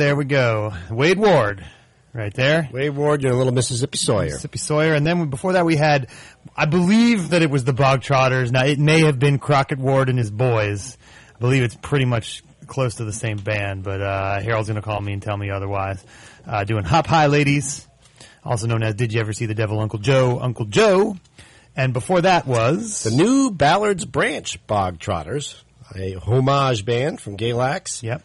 There we go. Wade Ward, right there. Wade Ward, you're a little Mississippi Sawyer. Mississippi Sawyer. And then before that we had, I believe that it was the Bog Trotters. Now, it may have been Crockett Ward and his boys. I believe it's pretty much close to the same band, but Harold's going to call me and tell me otherwise. Doing Hop High Ladies, also known as Did You Ever See the Devil, Uncle Joe. And before that was the new Ballard's Branch Bog Trotters, a homage band from Galax. Yep.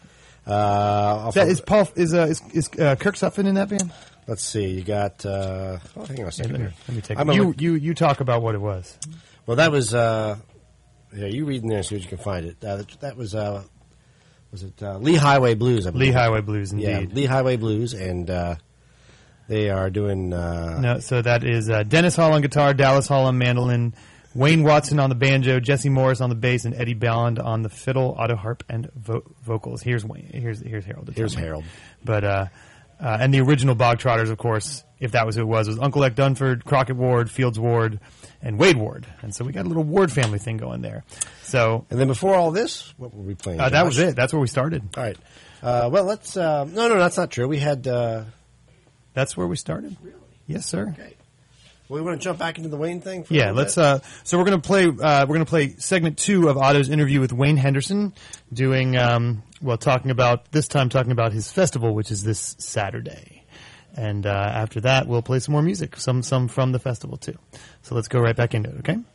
Is Kirk Sutphin in that band? Let's see. You got. Hang on a second here. Let me take it. You talk about what it was. Well, that was. You read in there and see what you can find it. That was. Was it Lee Highway Blues? I believe. Lee Highway Blues, indeed. Yeah, Lee Highway Blues, and they are doing. No, so that is Dennis Hall on guitar, Dallas Hall on mandolin, Wayne Watson on the banjo, Jesse Morris on the bass, and Eddie Balland on the fiddle, auto harp, and vocals. Here's Wayne. Here's Harold. Here's Harold. But and the original Bog Trotters, of course, if that was who it was Uncle Eck Dunford, Crockett Ward, Fields Ward, and Wade Ward. And so we got a little Ward family thing going there. So, and then before all this, what were we playing? That was it. That's where we started. All right. Well, let's. No, that's not true. We had. That's where we started. Really? Yes, sir. Okay. Well, we want to jump back into the Wayne thing. Yeah, let's. So we're going to play. We're going to play segment 2 of Otto's interview with Wayne Henderson, doing talking about his festival, which is this Saturday. And after that, we'll play some more music, some from the festival too. So let's go right back into it, okay?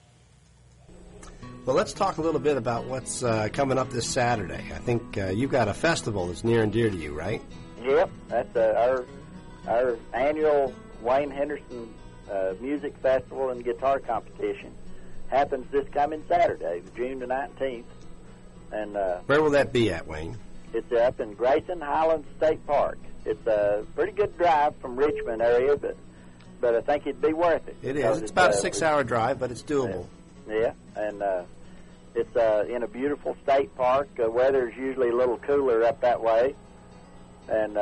Well, let's talk a little bit about what's coming up this Saturday. I think you've got a festival that's near and dear to you, right? Yep, that's our annual Wayne Henderson music festival and guitar competition. Happens this coming Saturday, June the 19th. And where will that be at, Wayne? It's up in Grayson Highlands State Park. It's a pretty good drive from Richmond area, but I think it'd be worth it. It is. It's about a 6-hour drive, but it's doable. Yeah, and it's in a beautiful state park. Weather's usually a little cooler up that way, and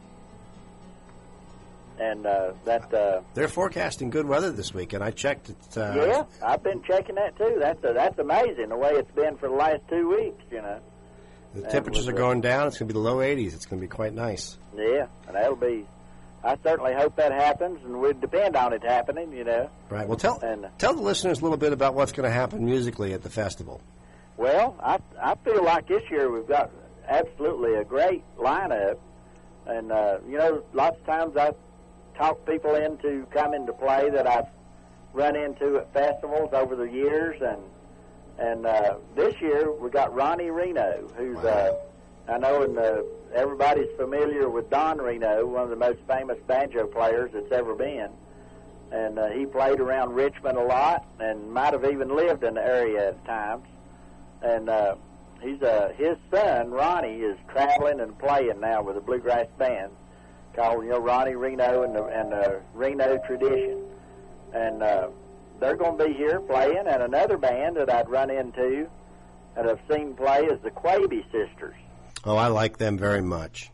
they're forecasting good weather this week, and I checked it. Yeah, I've been checking that too. That's amazing the way it's been for the last 2 weeks. You know, the temperatures are going down. It's going to be the low 80s. It's going to be quite nice. Yeah, and that'll be. I certainly hope that happens, and we depend on it happening. You know. Right. Well, tell the listeners a little bit about what's going to happen musically at the festival. Well, I feel like this year we've got absolutely a great lineup, and lots of times I talk people into coming to play that I've run into at wow. over the years, and this year we got Ronnie Reno, who's I know everybody's familiar with Don Reno, one of the most famous banjo players that's ever been, and he played around Richmond a lot and might have even lived in the area at times, and his son Ronnie is traveling and playing now with a bluegrass band called Ronnie Reno and the Reno Tradition, and they're going to be here playing. And another band that I'd run into and I've seen play is the Quebe Sisters. Oh, I like them very much.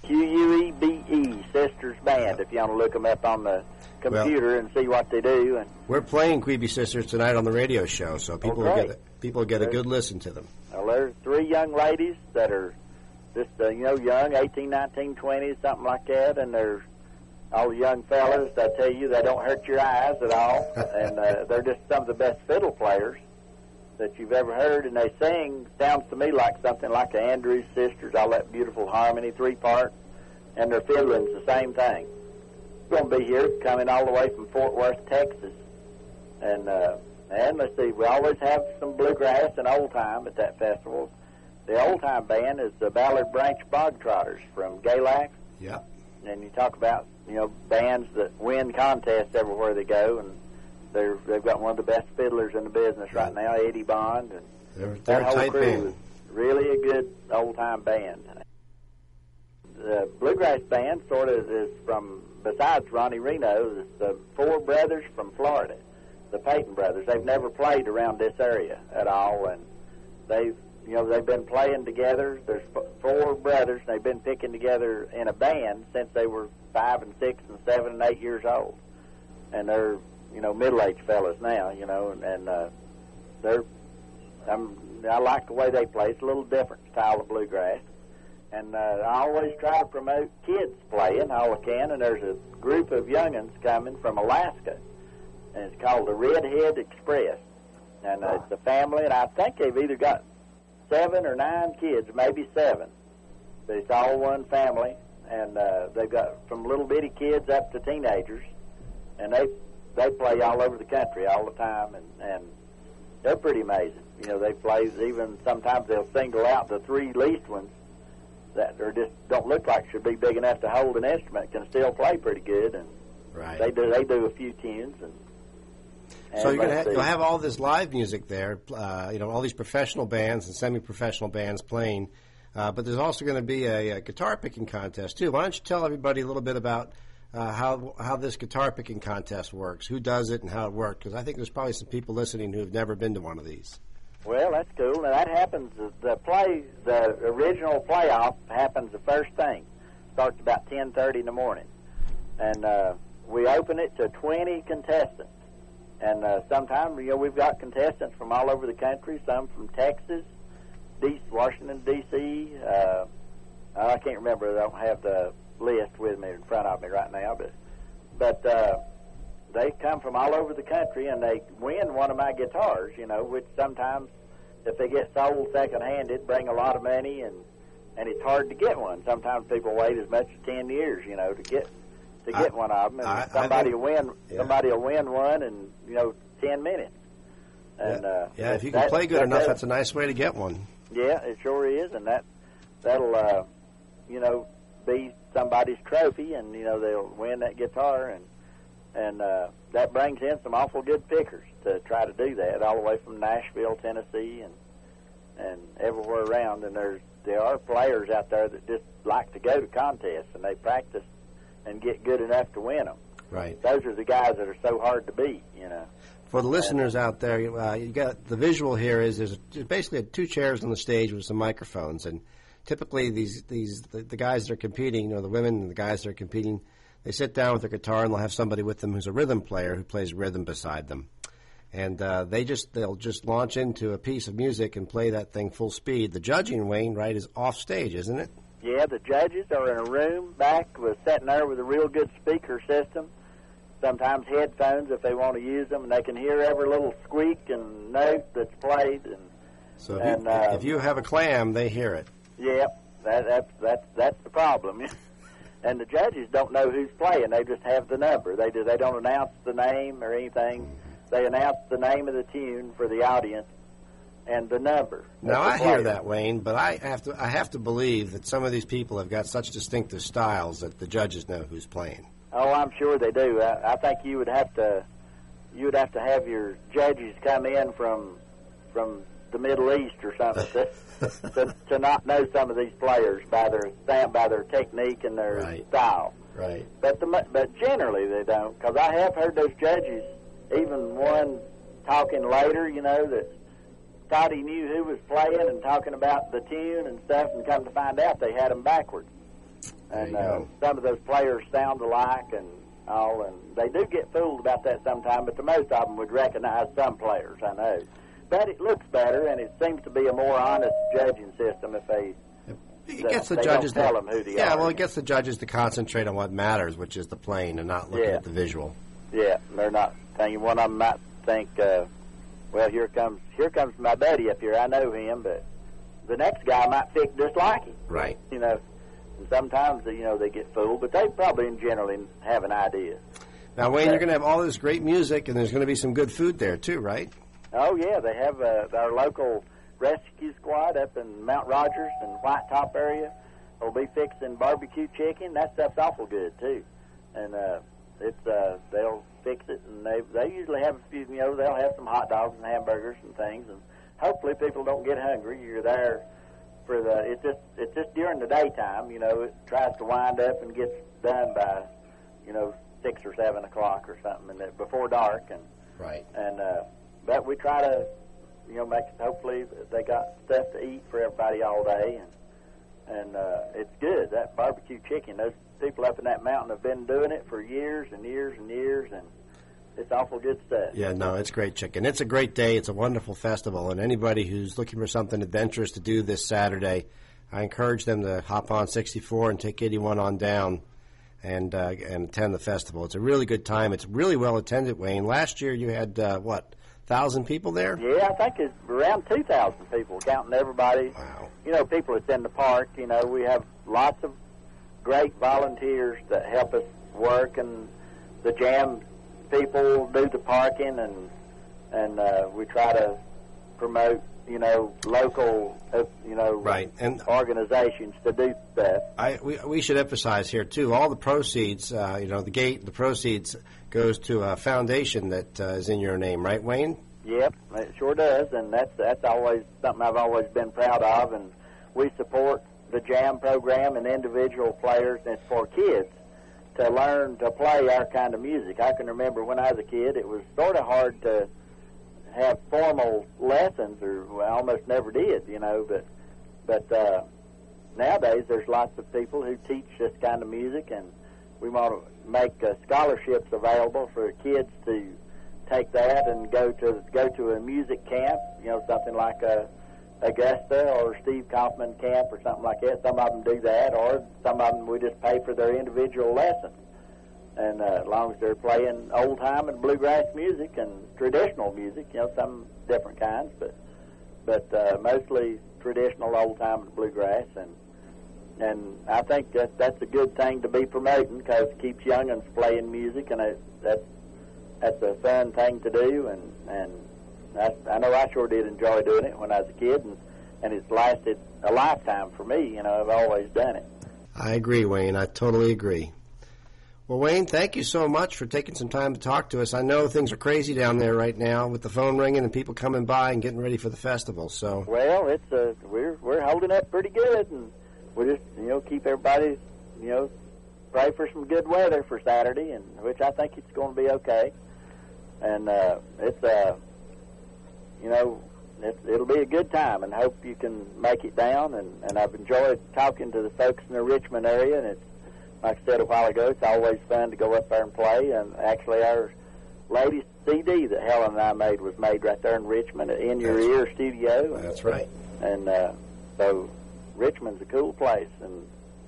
Quebe Sisters Band. If you want to look them up on the computer and see what they do. And we're playing Quebe Sisters tonight on the radio show, so people will get a good listen to them. Well, there's 3 young ladies that are just young, 18, 19, 20, something like that, and there's all the young fellas. I tell you, they don't hurt your eyes at all, and they're just some of the best fiddle players that you've ever heard, and they sing, sounds to me like something like the Andrews Sisters, all that beautiful harmony, 3-part, and their fiddling's the same thing. We're going to be here, coming all the way from Fort Worth, Texas, and let's see, we always have some bluegrass and old time at that festival. The old time band is the Ballard Branch Bog Trotters from Galax. Yeah. And you talk about bands that win contests everywhere they go, and they've got one of the best fiddlers in the business right now, Eddie Bond, and they're that whole tight crew band. is really a good old time band. The bluegrass band sort of is from, besides Ronnie Reno, is the 4 brothers from Florida, the Payton brothers. They've never played around this area at all, and they've been playing together. There's 4 brothers, and they've been picking together in a band since they were 5 and 6 and 7 and 8 years old. And they're, middle-aged fellas now, and I like the way they play. It's a little different style of bluegrass. And I always try to promote kids playing all I can, and there's a group of young'uns coming from Alaska, and it's called the Redhead Express. And it's a family, and I think they've either got 7 or 9 kids, maybe 7. But it's all one family, and they've got from little bitty kids up to teenagers, and they play all over the country all the time, and they're pretty amazing. You know, they play, even sometimes they'll single out the 3 least ones that are just don't look like should be big enough to hold an instrument, can still play pretty good, and they do a few tunes. And so you'll have all this live music there, all these professional bands and semi-professional bands playing, but there's also going to be a guitar picking contest too. Why don't you tell everybody a little bit about how this guitar picking contest works, who does it, and how it works? Because I think there's probably some people listening who have never been to one of these. Well, that's cool. Now, that happens, the original playoff happens the first thing. Starts about 10:30 in the morning. And we open it to 20 contestants. And sometimes, we've got contestants from all over the country, some from Texas, Washington, D.C. I can't remember. I don't have the list with me in front of me right now. But they come from all over the country, and they win one of my guitars, which sometimes, if they get sold second-hand, it bring a lot of money, and it's hard to get one. Sometimes people wait as much as 10 years, to get one of them, and somebody will win one in 10 minutes. And if you can play good enough, that's a nice way to get one. Yeah, it sure is, and that'll be somebody's trophy, and they'll win that guitar, and that brings in some awful good pickers to try to do that, all the way from Nashville, Tennessee, and everywhere around. And there are players out there that just like to go to contests, and they practice and get good enough to win them. Right. Those are the guys that are so hard to beat, For the listeners out there, you got the visual here is there's basically 2 chairs on the stage with some microphones, and typically the guys that are competing, the women and the guys that are competing, they sit down with their guitar and they'll have somebody with them who's a rhythm player who plays rhythm beside them, and they'll just launch into a piece of music and play that thing full speed. The judging, Wayne, right, is off stage, isn't it? Yeah, the judges are in a room back sitting there with a real good speaker system. Sometimes headphones if they want to use them, and they can hear every little squeak and note that's played. So if you have a clam, they hear it. Yeah, that's the problem. And the judges don't know who's playing; they just have the number. They don't announce the name or anything. They announce the name of the tune for the audience and the number. Now I hear that, Wayne, but I have to believe that some of these people have got such distinctive styles that the judges know who's playing. Oh, I'm sure they do. I think you would have to have your judges come in from the Middle East or something to not know some of these players by their technique and their style. Right. But generally they don't, because I have heard those judges, even one talking later, that thought he knew who was playing and talking about the tune and stuff, and come to find out they had them backwards. And some of those players sound alike and all, and they do get fooled about that sometimes, but the most of them would recognize some players, I know. But it looks better, and it seems to be a more honest judging system if they gets the judges don't tell them who they are. Yeah, well, it gets the judges to concentrate on what matters, which is the playing, and not looking at the visual. Yeah, they're not thinking. One of them might think, well, here comes my buddy up here. I know him, but the next guy might pick just like him. Right. And sometimes, they get fooled, but they probably generally have an idea. Now, Wayne, you're going to have all this great music, and there's going to be some good food there, too, right? Oh, yeah. They have our local rescue squad up in Mount Rogers and White Top area will be fixing barbecue chicken. That stuff's awful good, too. And they'll fix it, and they usually have a few, they'll have some hot dogs and hamburgers and things, and hopefully people don't get hungry. You're there for it's just during the daytime, it tries to wind up and gets done by, 6 or 7 o'clock or something, and before dark, and right. And but we try to, make hopefully they got stuff to eat for everybody all day, and it's good. That barbecue chicken, those people up in that mountain have been doing it for years and years and years, and it's awful good stuff. Yeah, no, it's great chicken. It's a great day. It's a wonderful festival, and anybody who's looking for something adventurous to do this Saturday, I encourage them to hop on 64 and take 81 on down and attend the festival. It's a really good time. It's really well attended, Wayne. Last year you had, 1,000 people there? Yeah, I think it's around 2,000 people, counting everybody. Wow. You know, people that's in the park. You know, we have lots of great volunteers that help us work, and the jam people do the parking, and we try to promote, you know, local, right, and organizations to do that. We should emphasize here too. All the proceeds, the proceeds goes to a foundation that is in your name, right, Wayne? Yep, it sure does, and that's always something I've always been proud of. And we support the jam program and individual players, and it's for kids to learn to play our kind of music. I can remember when I was a kid, it was sort of hard to have formal lessons, or I almost never did, you know, but nowadays there's lots of people who teach this kind of music, and we want to make scholarships available for kids to take that and go to a music camp, you know, something like Augusta or Steve Kaufman camp or something like that. Some of them do that, or some of them we just pay for their individual lesson. And as long as they're playing old-time and bluegrass music and traditional music, you know, some different kinds, but mostly traditional old-time and bluegrass. And I think that's a good thing to be promoting, because it keeps young'uns playing music, and that's a fun thing to do. And I know I sure did enjoy doing it when I was a kid, and it's lasted a lifetime for me. You know, I've always done it. I agree, Wayne. I totally agree. Well, Wayne, thank you so much for taking some time to talk to us. I know things are crazy down there right now with the phone ringing and people coming by and getting ready for the festival. So, well, it's we're holding up pretty good, and we just keep everybody pray for some good weather for Saturday, and which I think it's going to be okay. And it'll be a good time, and hope you can make it down. And I've enjoyed talking to the folks in the Richmond area, and it's, like I said a while ago, it's always fun to go up there and play. And actually, our latest CD that Helen and I made was made right there in Richmond at In Your Ear Studio. That's right. And so Richmond's a cool place, and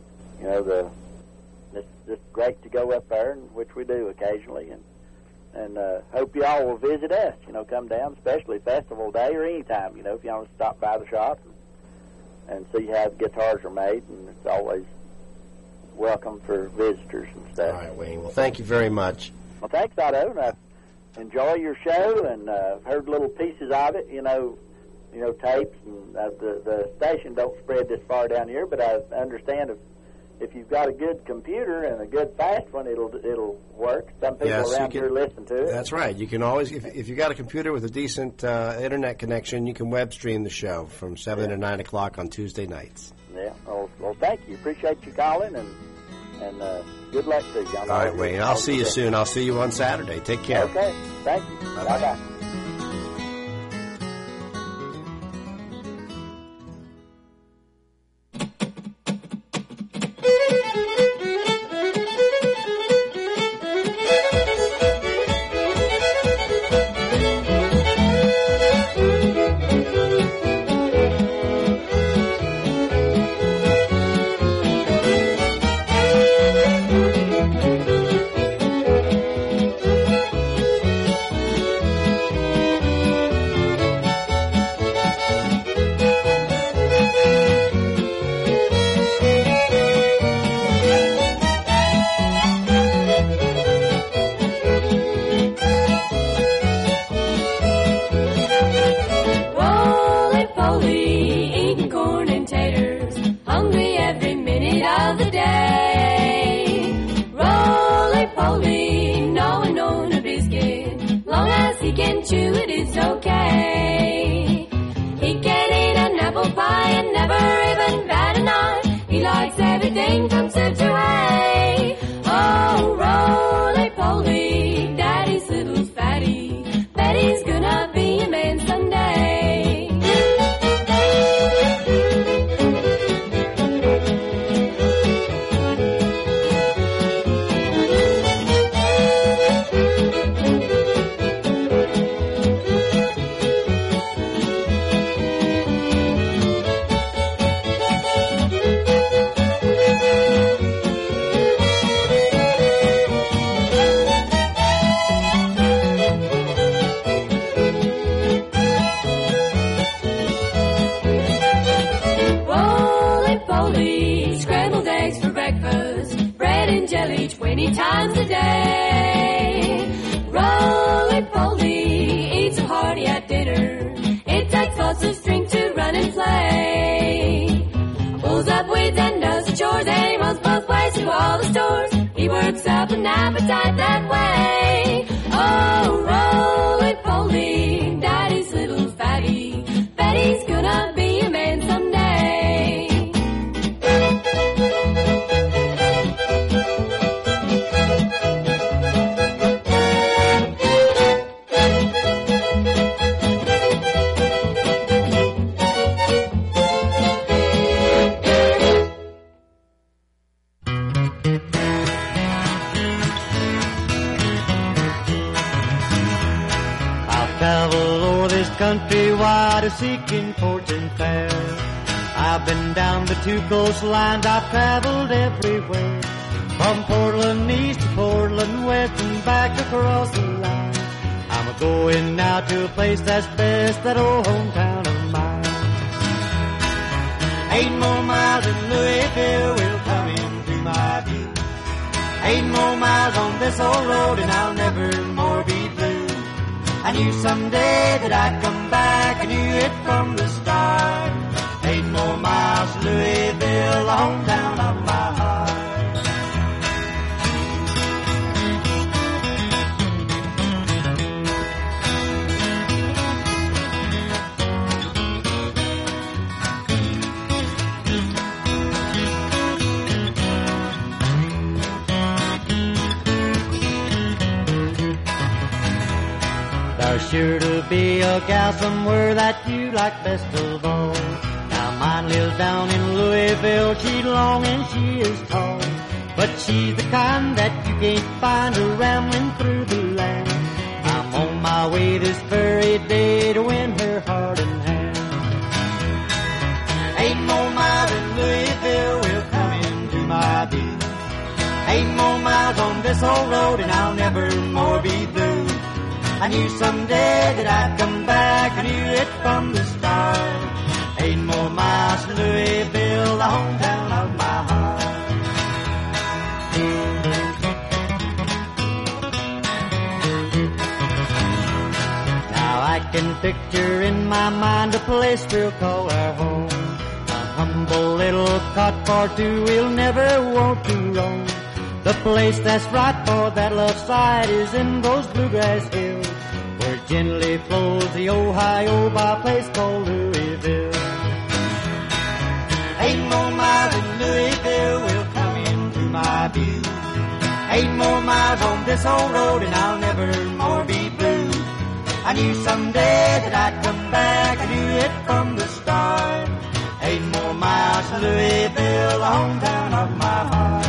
it's just great to go up there, and which we do occasionally. And hope you all will visit us. Come down, especially Festival Day or any time. If you want to stop by the shop and see how the guitars are made, and it's always welcome for visitors and stuff. All right, Wayne. Well, thank you very much. Well, thanks, Otto. And I enjoy your show, and heard little pieces of it. Tapes, and the station don't spread this far down here, but I understand if you've got a good computer and a good fast one, it'll work. Some people around here listen to it. That's right. You can always, if you got a computer with a decent internet connection, you can web stream the show from 7 to 9 o'clock on Tuesday nights. Yeah. Well, thank you. Appreciate you calling, and good luck to you. All right, Wayne. I'll see you soon. I'll see you on Saturday. Take care. Okay. Thank you. Bye-bye. many times a day. Roly-poly, eat so hearty at dinner. It takes lots of strength to run and play. Pulls up weeds and does the chores, and he runs both ways to all the stores. He works up an appetite that way. Oh, roly-poly, daddy's little fatty. Fatty's gonna be a man someday. Travel o'er this country wide a-seeking fortune fair. I've been down the two coastlines, I've traveled everywhere. From Portland east to Portland west and back across the line. I'm a-going now to a place that's best, that old hometown of mine. 8 more miles in Louisville will come into my view. 8 more miles on this old road and I'll never more be blue. I knew someday that I'd come back, I knew it from the start. 8 more miles to Louisville, the hometown of my heart. There's sure to be a gal somewhere that you like best of all. Now mine lives down in Louisville, she's long and she is tall. But she's the kind that you can't find her rambling through the land. I'm on my way this very day to win her heart and hand. 8 more miles in Louisville will come into my view. 8 more miles on this old road and I'll never more be blue. I knew someday that I'd come back, I knew it from the start. 8 more miles to Louisville, the hometown of my heart. Now I can picture in my mind a place we'll call our home. A humble little cot for two we'll never want to roam. The place that's right for that love side is in those bluegrass hills, where gently flows the Ohio by a place called Louisville. 8 more miles in Louisville will come into my view. 8 more miles on this old road and I'll never more be blue. I knew someday that I'd come back, I knew it from the start. 8 more miles to Louisville, the hometown of my heart.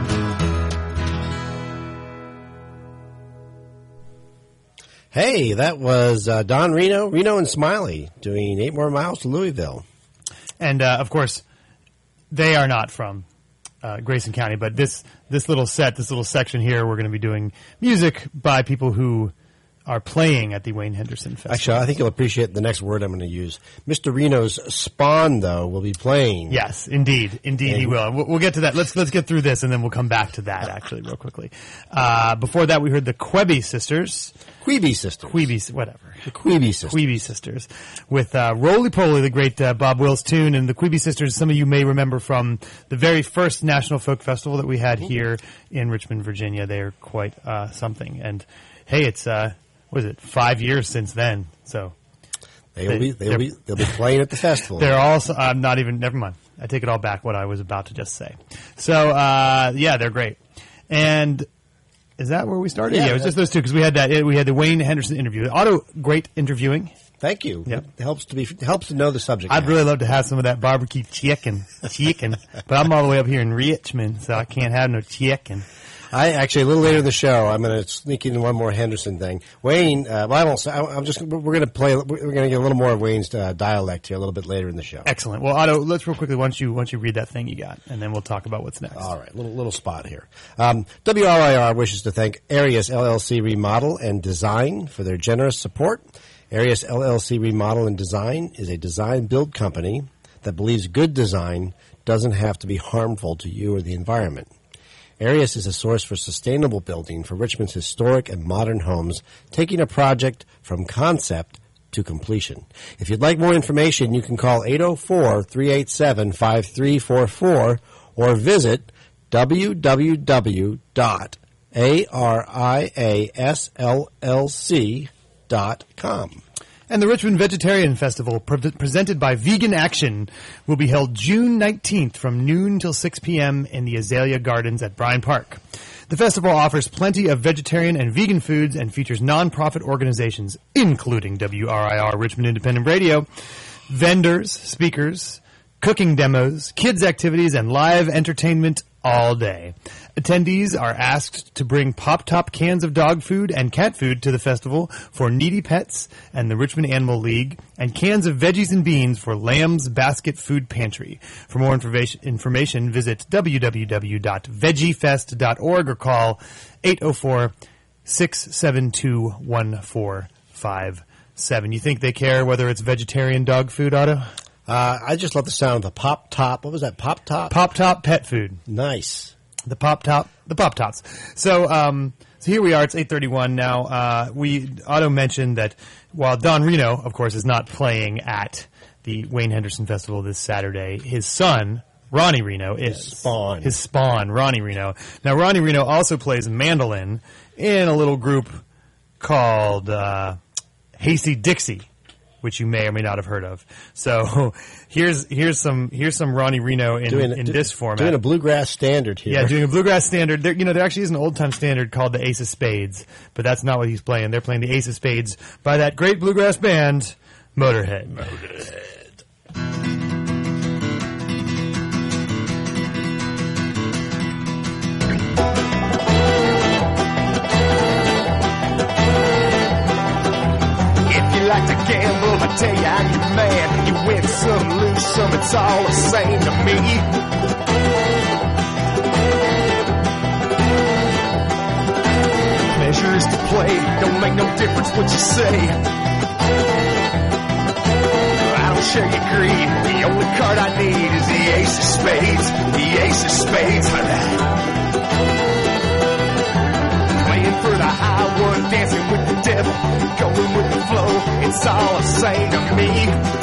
Hey, that was Don Reno and Smiley doing 8 more miles to Louisville. And, of course, they are not from Grayson County, but this little section here, we're going to be doing music by people who are playing at the Wayne Henderson Festival. Actually, I think you'll appreciate the next word I'm going to use. Mr. Reno's Spawn, though, will be playing. Yes, indeed he will. We'll get to that. Let's get through this, and then we'll come back to that, actually, real quickly. Before that, we heard the Quebe Sisters. Quebe Sisters. Whatever. The Quebe Sisters. Quebe Sisters. With Roly Poly, the great Bob Wills tune. And the Quebe Sisters, some of you may remember from the very first National Folk Festival that we had here in Richmond, Virginia. They are quite something. And, hey, it's, what is it, 5 years since then. So they'll be playing at the festival. They're also, never mind. I take it all back what I was about to just say. So, yeah, they're great. And is that where we started? Yeah, it was just those two because we had the Wayne Henderson interview. Otto, great interviewing. Thank you. Yep. It helps to know the subject. I'd really love to have some of that barbecue chicken, but I'm all the way up here in Richmond, so I can't have no chicken. I actually, a little later in the show, I'm going to sneak in one more Henderson thing. Wayne, we're going to get a little more of Wayne's dialect here a little bit later in the show. Excellent. Well, Otto, let's real quickly, once you read that thing you got, and then we'll talk about what's next. All right, little spot here. WRIR wishes to thank Arius LLC Remodel and Design for their generous support. Arius LLC Remodel and Design is a design-build company that believes good design doesn't have to be harmful to you or the environment. Arias is a source for sustainable building for Richmond's historic and modern homes, taking a project from concept to completion. If you'd like more information, you can call 804-387-5344 or visit www.ariasllc.com. And the Richmond Vegetarian Festival, presented by Vegan Action, will be held June 19th from noon till 6 p.m. in the Azalea Gardens at Bryan Park. The festival offers plenty of vegetarian and vegan foods and features nonprofit organizations, including WRIR Richmond Independent Radio, vendors, speakers, cooking demos, kids' activities, and live entertainment all day. Attendees are asked to bring Pop-Top cans of dog food and cat food to the festival for needy pets and the Richmond Animal League, and cans of veggies and beans for Lamb's Basket Food Pantry. For more information, visit www.veggiefest.org or call 804-672-1457. You think they care whether it's vegetarian dog food, Otto? I just love the sound of the Pop-Top. What was that, Pop-Top? Pop-Top pet food. Nice. The Pop-Tops. So here we are. It's 8:31 now. Otto mentioned that while Don Reno, of course, is not playing at the Wayne Henderson Festival this Saturday, his son, Ronnie Reno, is. His spawn, Ronnie Reno. Now, Ronnie Reno also plays mandolin in a little group called Hasty Dixie, which you may or may not have heard of. So here's some Ronnie Reno in this format. Doing a bluegrass standard here. Yeah, doing a bluegrass standard. There actually is an old time standard called the Ace of Spades, but that's not what he's playing. They're playing the Ace of Spades by that great bluegrass band, Motorhead. Like to gamble, I tell you I'm your man. You win some, lose some, it's all the same to me. Pleasure is to play, don't make no difference what you say. I don't share your greed, the only card I need is the Ace of Spades. The Ace of Spades, alright. Playing for the high one, dancing with the devil, going with the flow, it's all the same to me.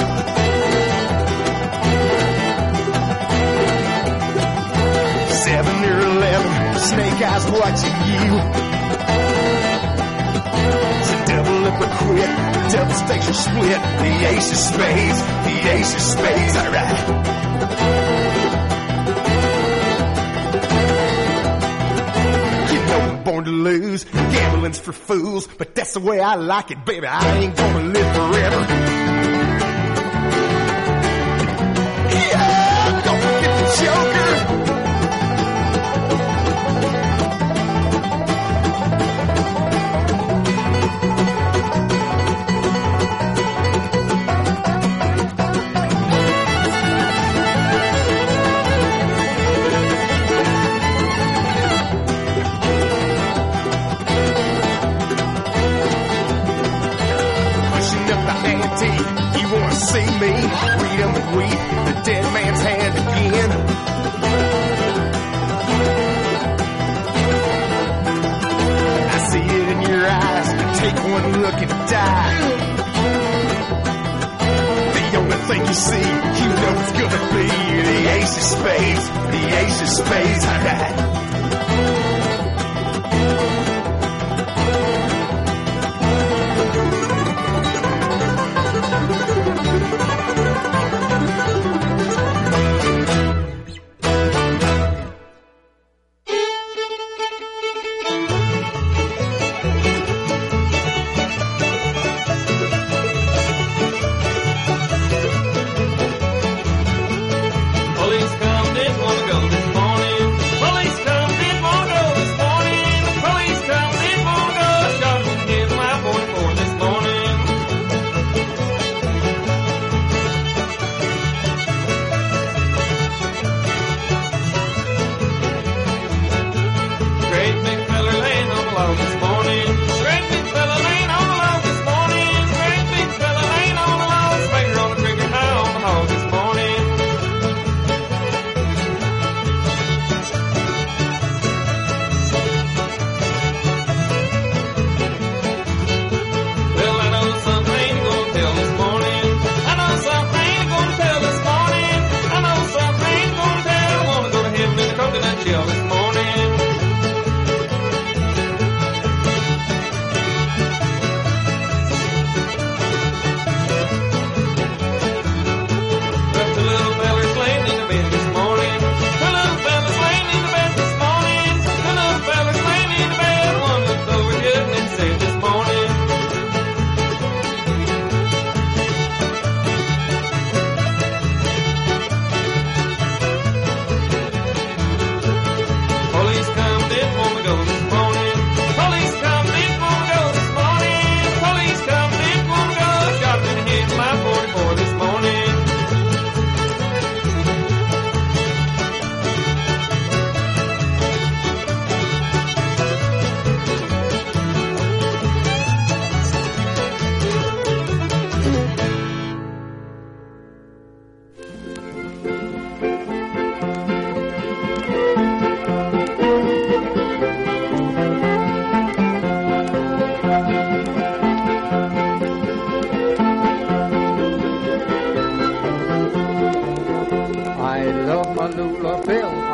7 or 11, snake eyes watching you. So double up or quit, double stakes or split, the Ace of Spades, the Ace of Spades, alright. Born to lose, gambling's for fools, but that's the way I like it, baby. I ain't gonna live forever. Yeah, don't forget the Joker. See me, read them and weep, the dead man's hand again. I see it in your eyes, take one look and die. The only thing you see, you know it's gonna be the Ace of Spades, the Ace of Spades, alright. Police come, didn't want to go this morning. Police come.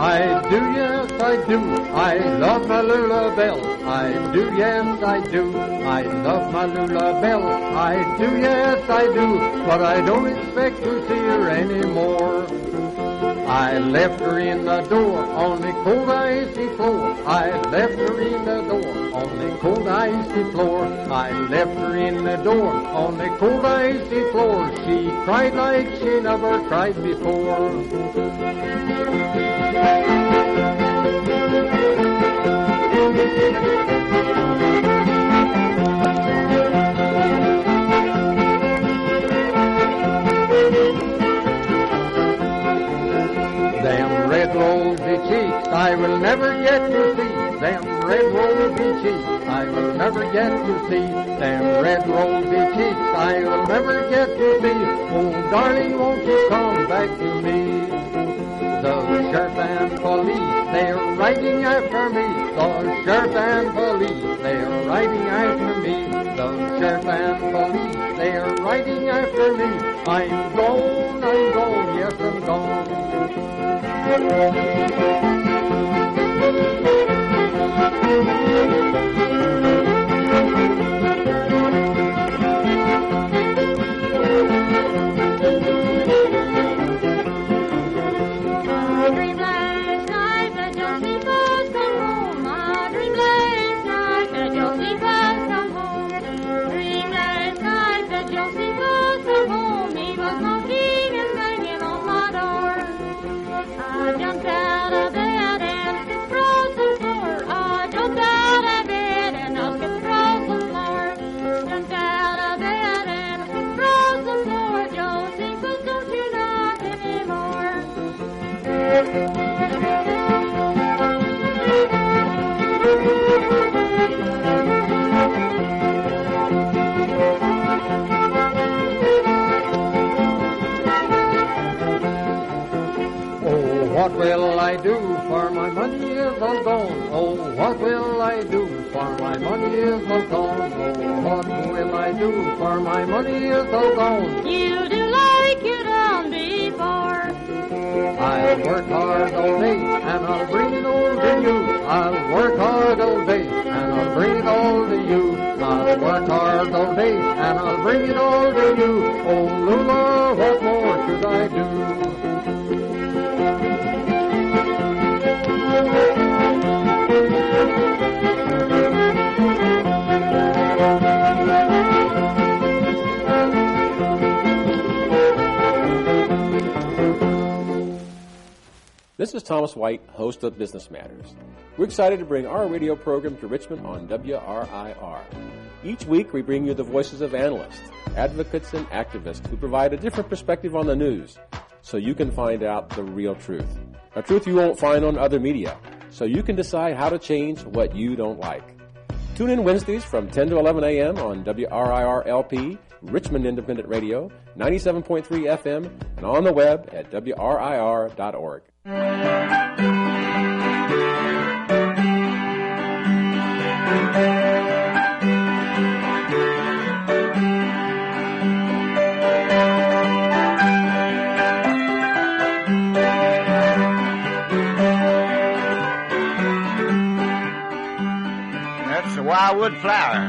I do, yes, I do. I love my Lulabelle. I do, yes, I do. I love my Lulabelle. I do, yes, I do. But I don't expect to see her anymore. I left her in the door on the cold icy floor. I left her in the door on the cold icy floor. I left her in the door on the cold icy floor. She cried like she never cried before. Them red rosy cheeks I will never get to see. Them red rosy cheeks I will never get to see. Them red rosy cheeks I will never get to see. Oh, darling, won't you come back to me? The sheriff and police, they're riding after me. The sheriff and police, they're riding after me. The sheriff and police, they're riding after me. I'm gone, yes, I'm gone. What will I do for my money is all gone? Oh, what will I do for my money is all gone? Oh, what will I do for my money is all gone? You do like you done before. I'll work hard all day and I'll bring it all to you. I'll work hard all day and I'll bring it all to you. I'll work hard all day and I'll bring it all to you. Oh, Lula, what more should I do? This is Thomas White, host of Business Matters. We're excited to bring our radio program to Richmond on WRIR. Each week we bring you the voices of analysts, advocates, and activists who provide a different perspective on the news so you can find out the real truth. A truth you won't find on other media, so you can decide how to change what you don't like. Tune in Wednesdays from 10 to 11 a.m. on WRIR-LP, Richmond Independent Radio, 97.3 FM, and on the web at WRIR.org. That's the wildwood flower.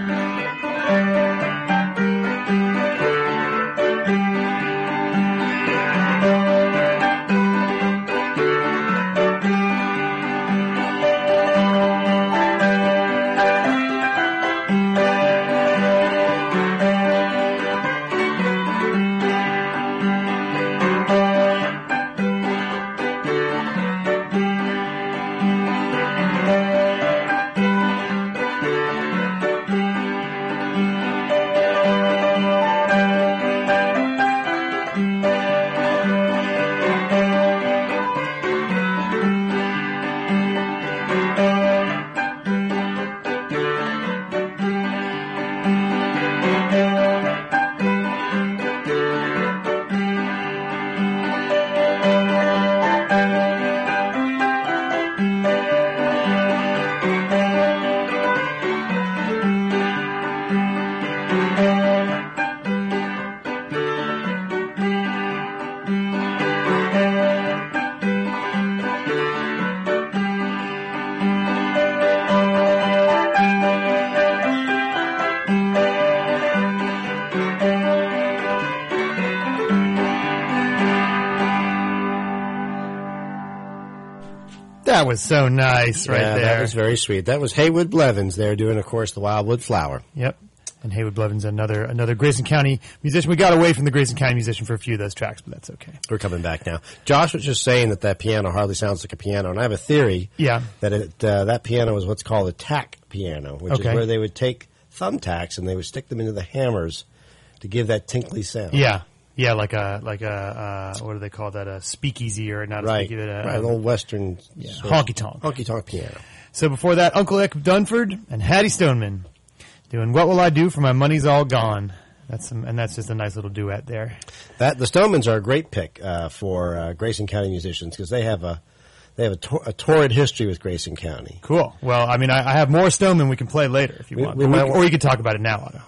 That was so nice right there. That was very sweet. That was Haywood Blevins there doing, of course, the Wildwood Flower. Yep. And Haywood Blevins, another Grayson County musician. We got away from the Grayson County musician for a few of those tracks, but that's okay. We're coming back now. Josh was just saying that piano hardly sounds like a piano, and I have a theory that that piano is what's call a tack piano, which is where they would take thumbtacks and they would stick them into the hammers to give that tinkly sound. Yeah, like a what do they call that? A speakeasy or not a speakeasy? An old Western honky tonk. Honky tonk piano. So before that, Uncle Eck Dunford and Hattie Stoneman doing "What Will I Do for My Money's All Gone." That's just a nice little duet there. The Stonemans are a great pick for Grayson County musicians because they have a torrid history with Grayson County. Cool. Well, I mean, I have more Stoneman we can play later if you want, or you could talk about it now, Otto.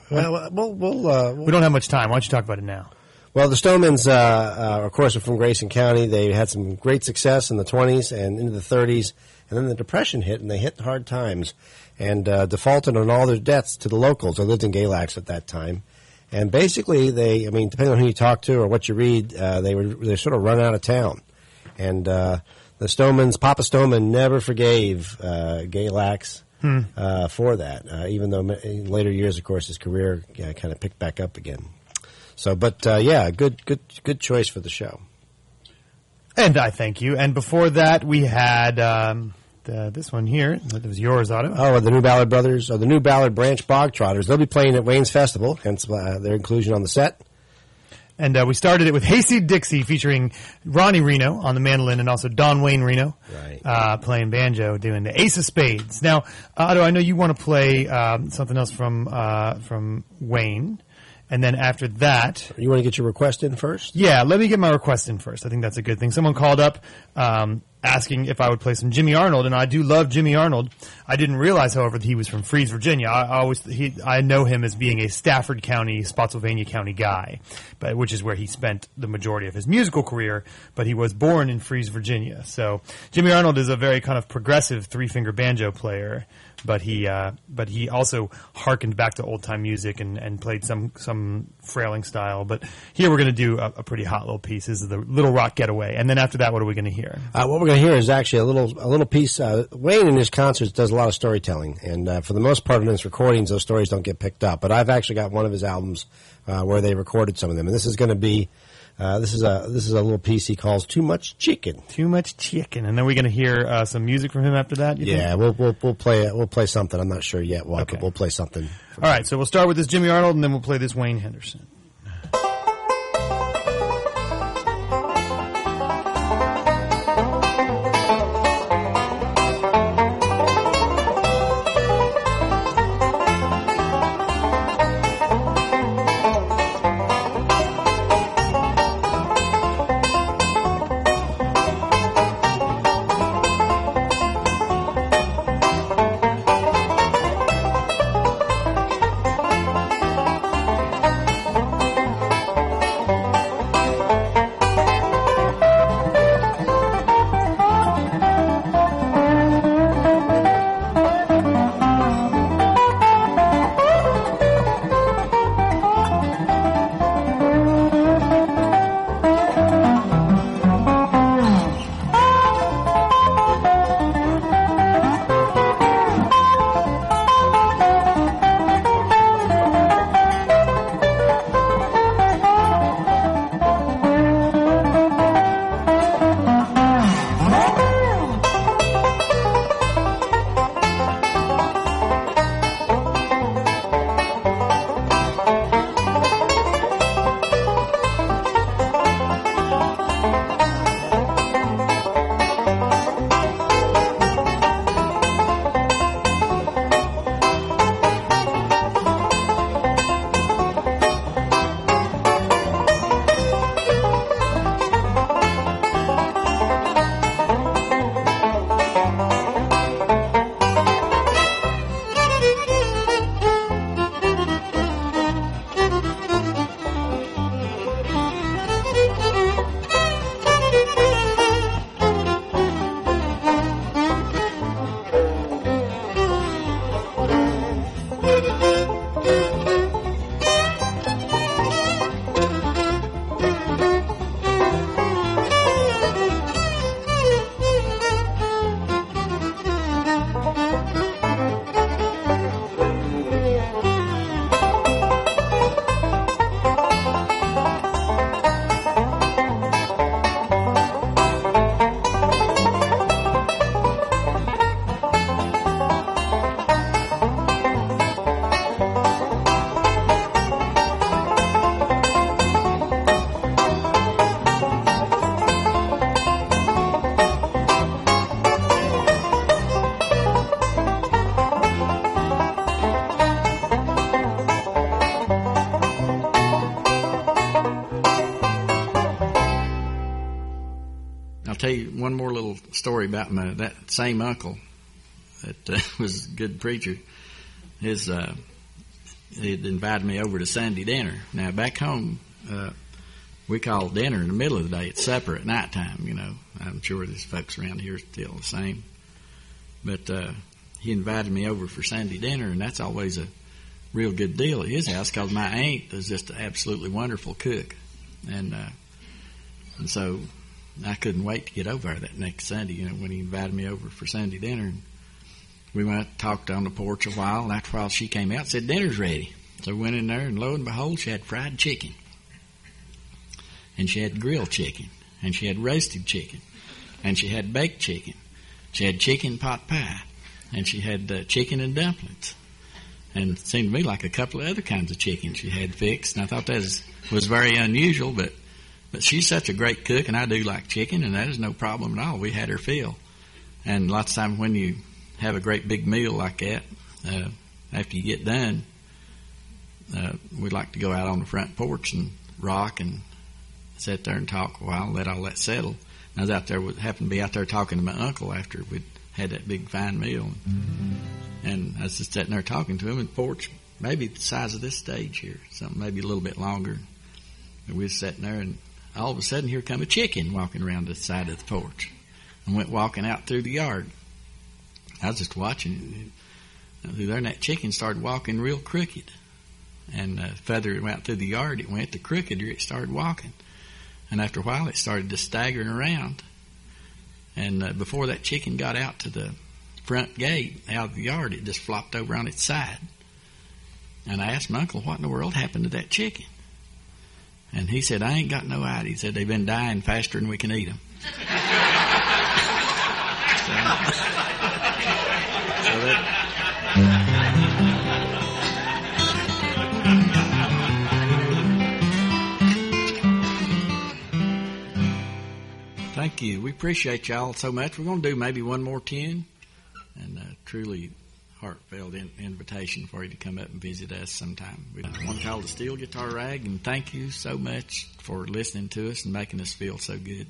We don't have much time. Why don't you talk about it now? Well, the Stonemans, of course, are from Grayson County. They had some great success in the 20s and into the 30s, and then the Depression hit, and they hit hard times and defaulted on all their debts to the locals. They lived in Galax at that time. And basically, depending on who you talk to or what you read, they sort of run out of town. And the Stonemans, Papa Stoneman never forgave Galax for that, even though in later years, of course, his career kind of picked back up again. So, but good choice for the show. And I thank you. And before that, we had this one here. It was yours, Otto. Oh, the New Ballard Brothers, or the New Ballard Branch Bog Trotters. They'll be playing at Wayne's Festival, hence their inclusion on the set. And we started it with Hayseed Dixie featuring Ronnie Reno on the mandolin and also Don Wayne Reno playing banjo, doing the Ace of Spades. Now, Otto, I know you want to play something else from Wayne. And then after that... You want to get your request in first? Yeah, let me get my request in first. I think that's a good thing. Someone called up asking if I would play some Jimmy Arnold, and I do love Jimmy Arnold. I didn't realize, however, that he was from Fries, Virginia. I know him as being a Stafford County, Spotsylvania County guy, which is where he spent the majority of his musical career, but he was born in Fries, Virginia. So Jimmy Arnold is a very kind of progressive three-finger banjo player. But he also harkened back to old time music and played some frailing style. But here we're going to do a pretty hot little piece. This is the Little Rock Getaway. And then after that, what are we going to hear? What we're going to hear is actually a little piece. Wayne in his concerts does a lot of storytelling, and for the most part in his recordings, those stories don't get picked up. But I've actually got one of his albums where they recorded some of them, and this is going to be. This is a little piece he calls "Too Much Chicken." Too much chicken, and then we're going to hear some music from him after that. We'll play something. I'm not sure yet what, but we'll play something. All right, so we'll start with this Jimmy Arnold, and then we'll play this Wayne Henderson. tell you one more little story about that same uncle that was a good preacher. He'd invited me over to Sunday dinner. Now, back home, we call dinner in the middle of the day. It's supper at nighttime, you know. I'm sure these folks around here are still the same. But he invited me over for Sunday dinner, and that's always a real good deal at his house because my aunt is just an absolutely wonderful cook. And so I couldn't wait to get over there that next Sunday, you know, when he invited me over for Sunday dinner. And we went, talked on the porch a while, and after a while she came out and said, dinner's ready. So we went in there, and lo and behold, she had fried chicken. And she had grilled chicken. And she had roasted chicken. And she had baked chicken. She had chicken pot pie. And she had chicken and dumplings. And it seemed to me like a couple of other kinds of chicken she had fixed. And I thought that was very unusual, but she's such a great cook, and I do like chicken, and that is no problem at all. We had her fill. And lots of times when you have a great big meal like that, after you get done, we like to go out on the front porch and rock and sit there and talk a while, let all that settle. And I was out there, happened to be out there talking to my uncle after we'd had that big fine meal. And I was just sitting there talking to him, and the porch, maybe the size of this stage here, something maybe a little bit longer. And we was sitting there, and all of a sudden here come a chicken walking around the side of the porch and went walking out through the yard. I was just watching it through there, and that chicken started walking real crooked. And the further it went through the yard, it went, the crookeder it started walking. And after a while, it started just staggering around. And before that chicken got out to the front gate out of the yard, it just flopped over on its side. And I asked my uncle, what in the world happened to that chicken? And he said, I ain't got no idea. He said, they've been dying faster than we can eat them. Thank you. We appreciate y'all so much. We're going to do maybe one more tune, and truly heartfelt invitation for you to come up and visit us sometime. We want to call the Steel Guitar Rag, and thank you so much for listening to us and making us feel so good.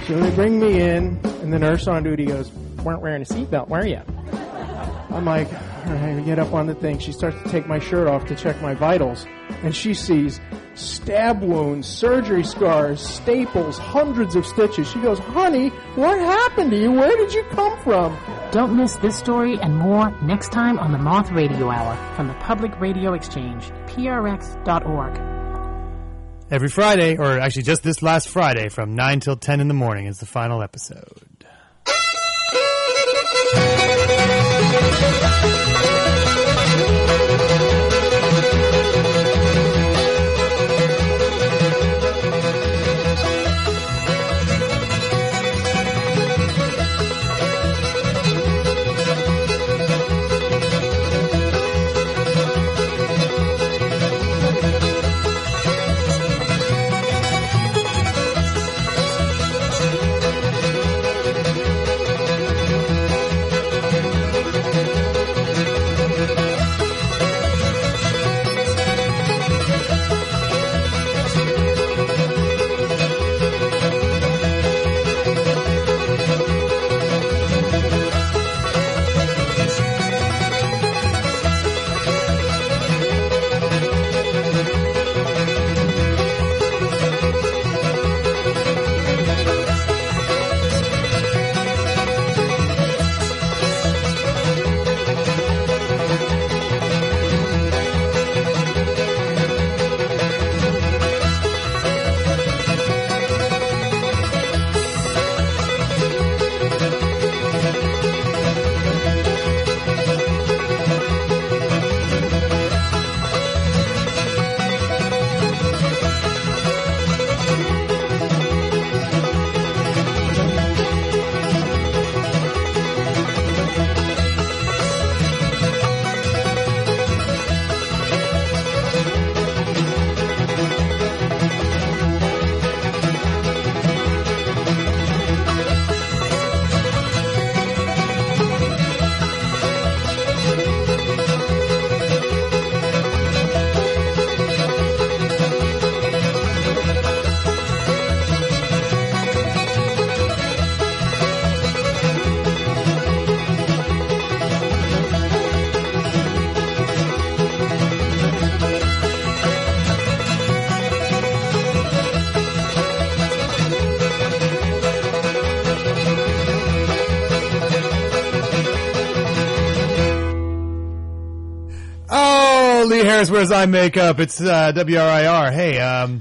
So they bring me in, and the nurse on duty goes, "Weren't wearing a seatbelt, were you?" I'm like, all right, I get up on the thing. She starts to take my shirt off to check my vitals, and she sees stab wounds, surgery scars, staples, hundreds of stitches. She goes, "Honey, what happened to you? Where did you come from?" Don't miss this story and more next time on the Moth Radio Hour from the Public Radio Exchange, prx.org. Every Friday, or actually just this last Friday, from 9 till 10 in the morning is the final episode. Lee Harris wears eye makeup. It's WRIR. Hey,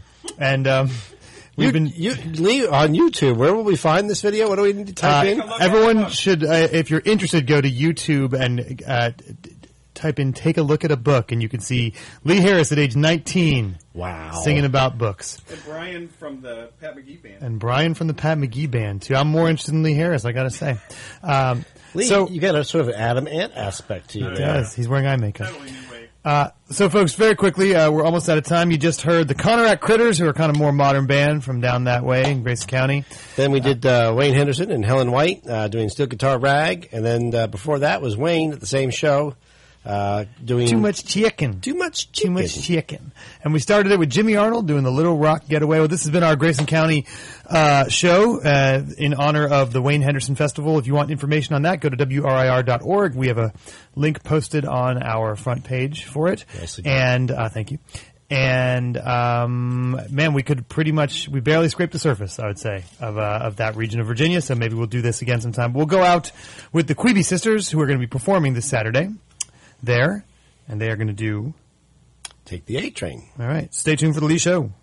we've been Lee on YouTube. Where will we find this video? What do we need to type in? Everyone should, if you're interested, go to YouTube and type in "Take a Look at a Book," and you can see Lee Harris at age 19. Wow, singing about books. And Brian from the Pat McGee Band. Too. I'm more interested in Lee Harris, I got to say. Lee, so you got a sort of an Adam Ant aspect to you. He does. He's wearing eye makeup. So, folks, very quickly, we're almost out of time. You just heard the Conorack Critters, who are kind of more modern band from down that way in Grayson County. Then we did Wayne Henderson and Helen White doing Steel Guitar Rag. And then before that was Wayne at the same show doing Too Much Chicken. Too Much Chicken. And we started it with Jimmy Arnold doing the Little Rock Getaway. Well, this has been our Grayson County show in honor of the Wayne Henderson Festival. If you want information on that, go to WRIR.org. We have a link posted on our front page for it. And thank you. And man, we barely scraped the surface, I would say, of that region of Virginia. So maybe we'll do this again sometime. We'll go out with the Queeby Sisters, who are going to be performing this Saturday there, and they are going to do Take the A Train. All right. Stay tuned for the Lee Show.